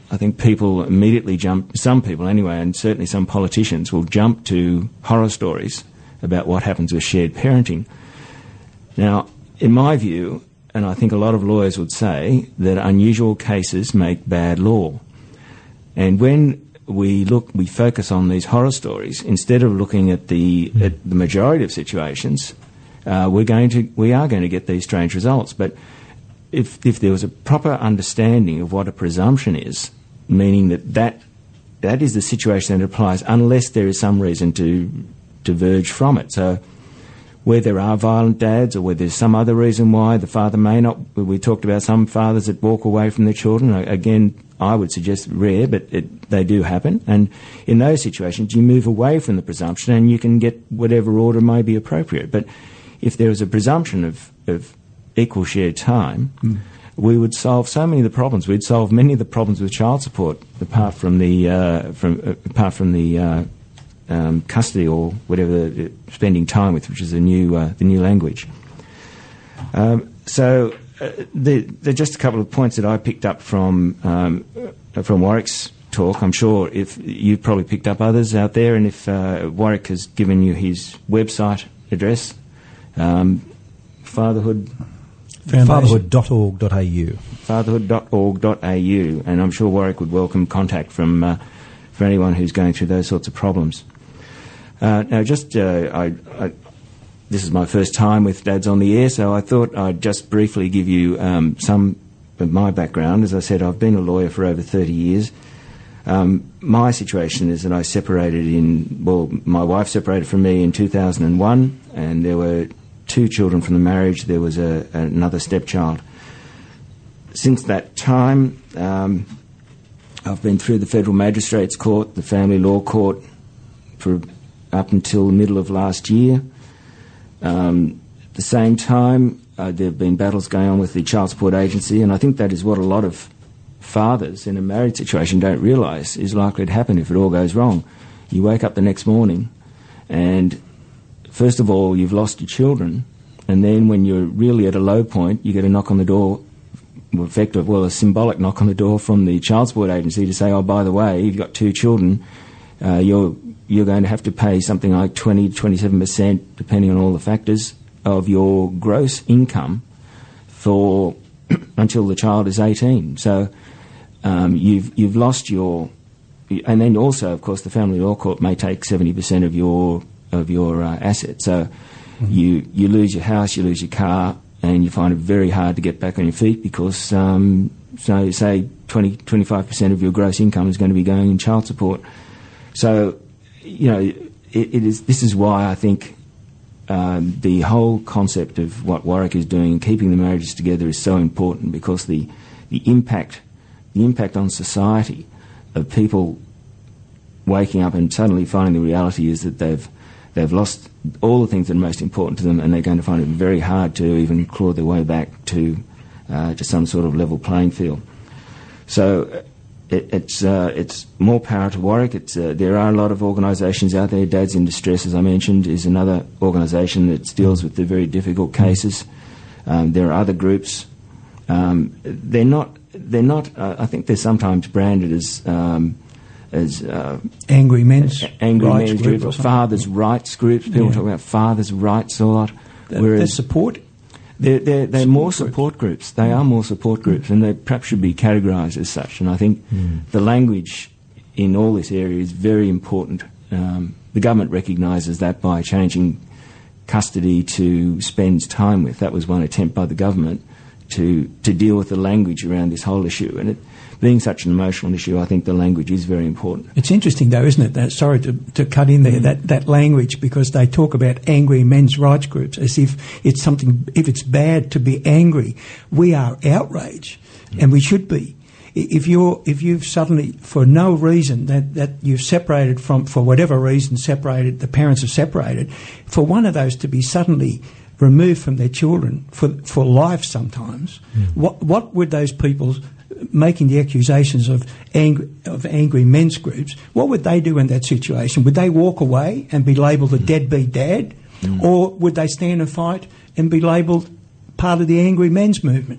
[SPEAKER 5] I think people immediately jump, some people anyway, and certainly some politicians will jump to horror stories about what happens with shared parenting. Now, in my view, and I think a lot of lawyers would say, that unusual cases make bad law. And when we focus on these horror stories, instead of looking at the majority of situations, we are going to get these strange results. But if there was a proper understanding of what a presumption is, meaning that is the situation that applies unless there is some reason to diverge from it. So where there are violent dads or where there's some other reason why the father may not, we talked about some fathers that walk away from their children. Again, I would suggest rare, but they do happen. And in those situations, you move away from the presumption and you can get whatever order may be appropriate. But if there is a presumption of equal shared time, we would solve so many of the problems. We'd solve many of the problems with child support, apart from the custody or whatever spending time with, which is the new language. So there are just a couple of points that I picked up from Warwick's talk. I'm sure if you've probably picked up others out there, and if Warwick has given you his website address,
[SPEAKER 3] fatherhood.org.au.
[SPEAKER 5] Fatherhood.org.au, and I'm sure Warwick would welcome contact for anyone who's going through those sorts of problems. Now, just this is my first time with Dads on the Air, so I thought I'd just briefly give you some of my background. As I said, I've been a lawyer for over 30 years. My situation is that I my wife separated from me in 2001, and there were 2 children from the marriage. There was another stepchild. Since that time, I've been through the Federal Magistrates Court, the Family Law Court, for up until the middle of last year. At the same time, there have been battles going on with the Child Support Agency, and I think that is what a lot of fathers in a married situation don't realise is likely to happen if it all goes wrong. You wake up the next morning and first of all, you've lost your children, and then when you're really at a low point, you get a knock on the door, a symbolic knock on the door from the Child Support Agency to say, oh, by the way, you've got 2 children, you're going to have to pay something like 20 to 27%, depending on all the factors, of your gross income for until the child is 18. So you've lost your... And then also, of course, the Family Law Court may take 70% of your assets. So you lose your house, you lose your car, and you find it very hard to get back on your feet because, so say 25% of your gross income is going to be going in child support. So, this is why I think the whole concept of what Warwick is doing, keeping the marriages together, is so important, because the impact on society of people waking up and suddenly finding the reality is that they've lost all the things that are most important to them, and they're going to find it very hard to even claw their way back to some sort of level playing field. So it's more power to Warwick. There are a lot of organisations out there. Dads in Distress, as I mentioned, is another organisation that deals with the very difficult cases. There are other groups. They're not. I think they're sometimes branded as
[SPEAKER 2] angry men's
[SPEAKER 5] groups, or fathers' rights groups. People talk about fathers' rights a lot.
[SPEAKER 2] They're support.
[SPEAKER 5] They're more support groups. They are more support groups, and they perhaps should be categorised as such. And I think the language in all this area is very important. The government recognises that by changing custody to spends time with. That was one attempt by the government to deal with the language around this whole issue. And it being such an emotional issue, I think the language is very important.
[SPEAKER 2] It's interesting, though, isn't it? Sorry to cut in there, that language, because they talk about angry men's rights groups as if it's something, if it's bad to be angry. We are outraged, and we should be. If you've suddenly, for no reason, that you've separated from, for whatever reason, separated, the parents have separated, for one of those to be suddenly removed from their children for life sometimes, what would those people making the accusations of angry men's groups, what would they do in that situation? Would they walk away and be labelled a deadbeat dad? Or would they stand and fight and be labelled part of the angry men's movement?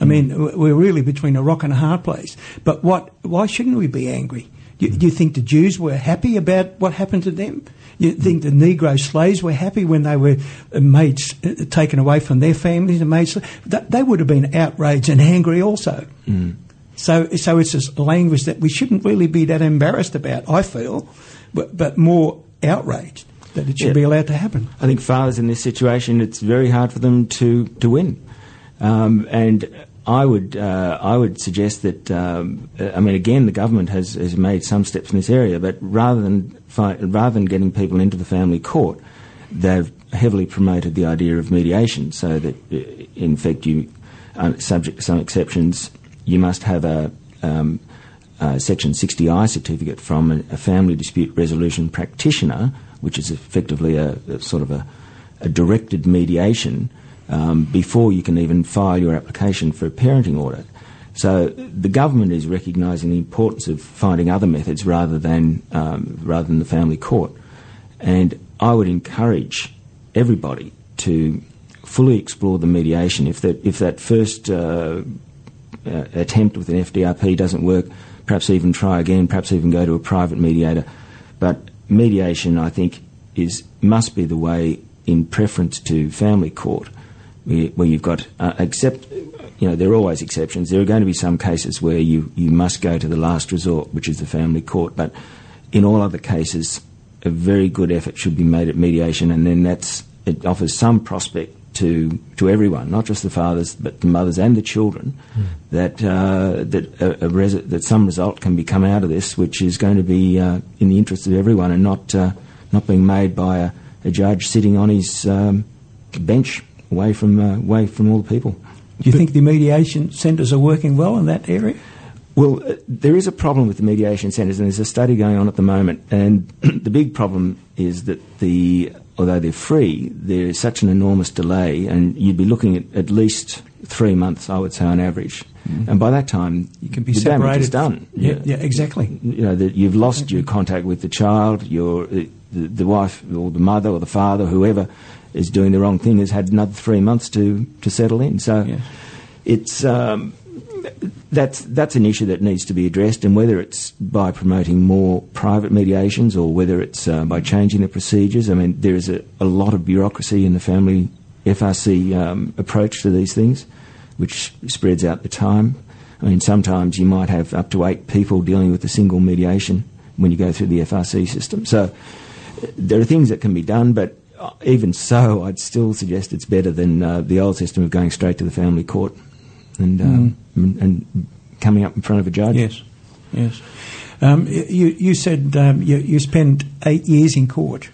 [SPEAKER 2] I mean, we're really between a rock and a hard place. But why shouldn't we be angry? Do you think the Jews were happy about what happened to them? You think the Negro slaves were happy when they were taken away from their families and made slaves? They would have been outraged and angry also.
[SPEAKER 5] Mm.
[SPEAKER 2] So it's a language that we shouldn't really be that embarrassed about, I feel, but more outraged that it should be allowed to happen.
[SPEAKER 5] I think fathers in this situation, it's very hard for them to win. And I would suggest that, again, the government has made some steps in this area, but rather than getting people into the family court, they've heavily promoted the idea of mediation, so that, in fact, you, subject to some exceptions, you must have a Section 60I certificate from a family dispute resolution practitioner, which is effectively a sort of a directed mediation, before you can even file your application for a parenting order. So the government is recognising the importance of finding other methods rather than the family court. And I would encourage everybody to fully explore the mediation. If that first attempt with an FDRP doesn't work, perhaps even try again, perhaps even go to a private mediator. But mediation, I think, must be the way in preference to family court, where you've got, there are always exceptions. There are going to be some cases where you must go to the last resort, which is the family court. But in all other cases, a very good effort should be made at mediation, and then it offers some prospect to everyone, not just the fathers, but the mothers and the children, that some result can come out of this, which is going to be in the interest of everyone, and not being made by a judge sitting on his bench away from all the people.
[SPEAKER 2] Do you think the mediation centres are working well in that area?
[SPEAKER 5] Well, there is a problem with the mediation centres, and there's a study going on at the moment, and the big problem is that although they're free, there is such an enormous delay, and you'd be looking at least 3 months, I would say, on average. Mm. And by that time,
[SPEAKER 2] you can be
[SPEAKER 5] the
[SPEAKER 2] separated.
[SPEAKER 5] Damage is done.
[SPEAKER 2] Yeah, exactly.
[SPEAKER 5] You've lost your contact with the child. The wife or the mother or the father, whoever is doing the wrong thing, has had another 3 months to settle in. So it's that's an issue that needs to be addressed, and whether it's by promoting more private mediations or whether it's by changing the procedures. I mean, there is a lot of bureaucracy in the family FRC approach to these things, which spreads out the time. I mean, sometimes you might have up to 8 people dealing with a single mediation when you go through the FRC system. So there are things that can be done, but even so, I'd still suggest it's better than the old system of going straight to the family court and coming up in front of a judge.
[SPEAKER 2] Yes. You said you spent 8 years in court.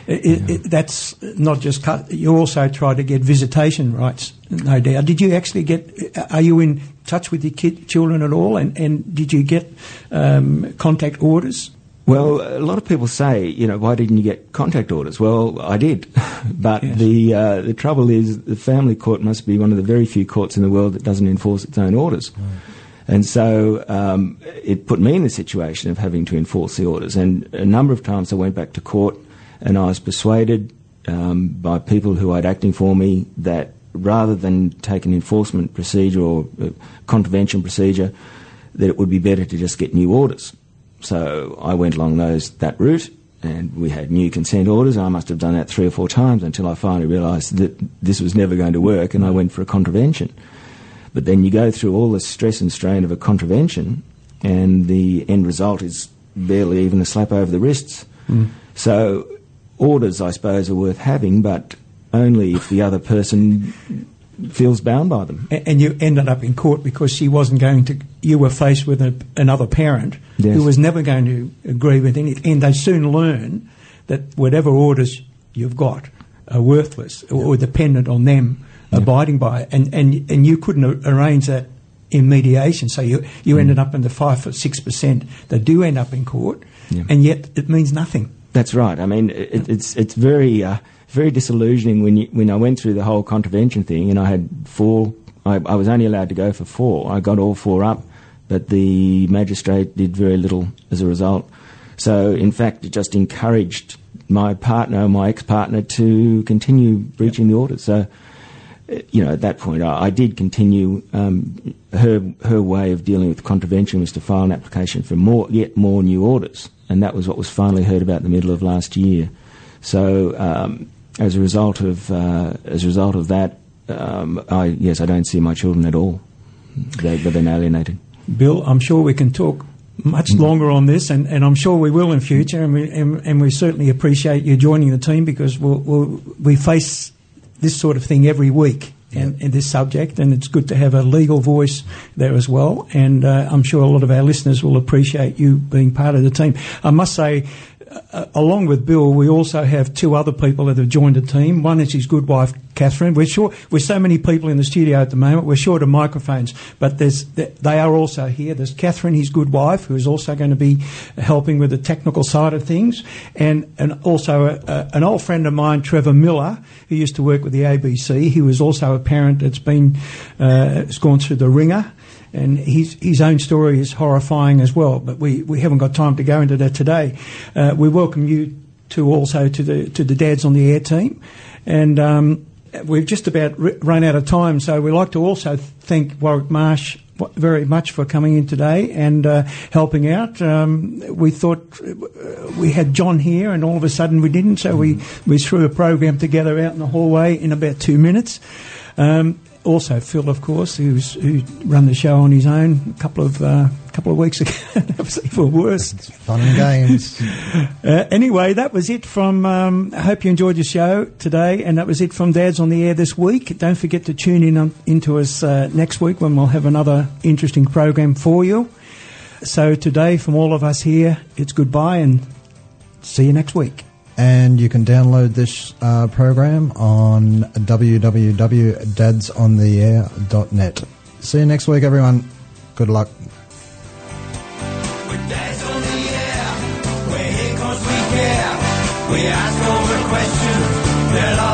[SPEAKER 2] That's not just cut. You also try to get visitation rights, no doubt. Did you actually are you in touch with your children at all? And did you get contact orders?
[SPEAKER 5] Well, a lot of people say, why didn't you get contact orders? Well, I did. But the trouble is the family court must be one of the very few courts in the world that doesn't enforce its own orders. Mm. And so it put me in the situation of having to enforce the orders. And a number of times I went back to court and I was persuaded by people who had acting for me that rather than take an enforcement procedure or a contravention procedure, that it would be better to just get new orders. So I went along that route, and we had new consent orders. I must have done that 3 or 4 times until I finally realised that this was never going to work, and I went for a contravention. But then you go through all the stress and strain of a contravention, and the end result is barely even a slap over the wrists. Mm. So orders, I suppose, are worth having, but only if the other person feels bound by them.
[SPEAKER 2] And you ended up in court because you were faced with another parent who was never going to agree with anything. And they soon learn that whatever orders you've got are worthless or dependent on them abiding by it. And you couldn't arrange that in mediation. So you ended up in the 5 or 6% that do end up in court, and yet it means nothing.
[SPEAKER 5] That's right. I mean, it's very very disillusioning when I went through the whole contravention thing, and I had 4. I was only allowed to go for 4. I got all 4 up, but the magistrate did very little as a result. So, in fact, it just encouraged my ex-partner, to continue breaching the orders. So, at that point, I did continue. Her way of dealing with contravention was to file an application for yet more new orders, and that was what was finally heard about in the middle of last year. So, as a result of that, I don't see my children at all. They've been alienated.
[SPEAKER 2] Bill, I'm sure we can talk much longer on this, and I'm sure we will in future, and we certainly appreciate you joining the team, because we face this sort of thing every week in this subject, and it's good to have a legal voice there as well, and I'm sure a lot of our listeners will appreciate you being part of the team. I must say, along with Bill, we also have two other people that have joined the team. One is his good wife, Catherine. We're so many people in the studio at the moment, we're short of microphones, but they are also here. There's Catherine, his good wife, who is also going to be helping with the technical side of things, and also an old friend of mine, Trevor Miller, who used to work with the ABC. He was also a parent that's has gone through the ringer. And his own story is horrifying as well, but we haven't got time to go into that today. We welcome you also to the Dads on the Air team, and we've just about run out of time. So we'd like to also thank Warwick Marsh very much for coming in today and helping out. We thought we had John here, and all of a sudden we didn't, so we threw a program together out in the hallway in about 2 minutes. Also, Phil, of course, who run the show on his own a couple of weeks ago. That was even worse.
[SPEAKER 4] It's fun and games.
[SPEAKER 2] Anyway, that was it from. I hope you enjoyed the show today, and that was it from Dads on the Air this week. Don't forget to tune into us next week, when we'll have another interesting program for you. So today, from all of us here, it's goodbye, and see you next week.
[SPEAKER 4] And you can download this program on www.dadsontheair.net. See you next week, everyone. Good luck.
[SPEAKER 9] With Dads on the Air, we're here 'cause we care. We ask all the questions that are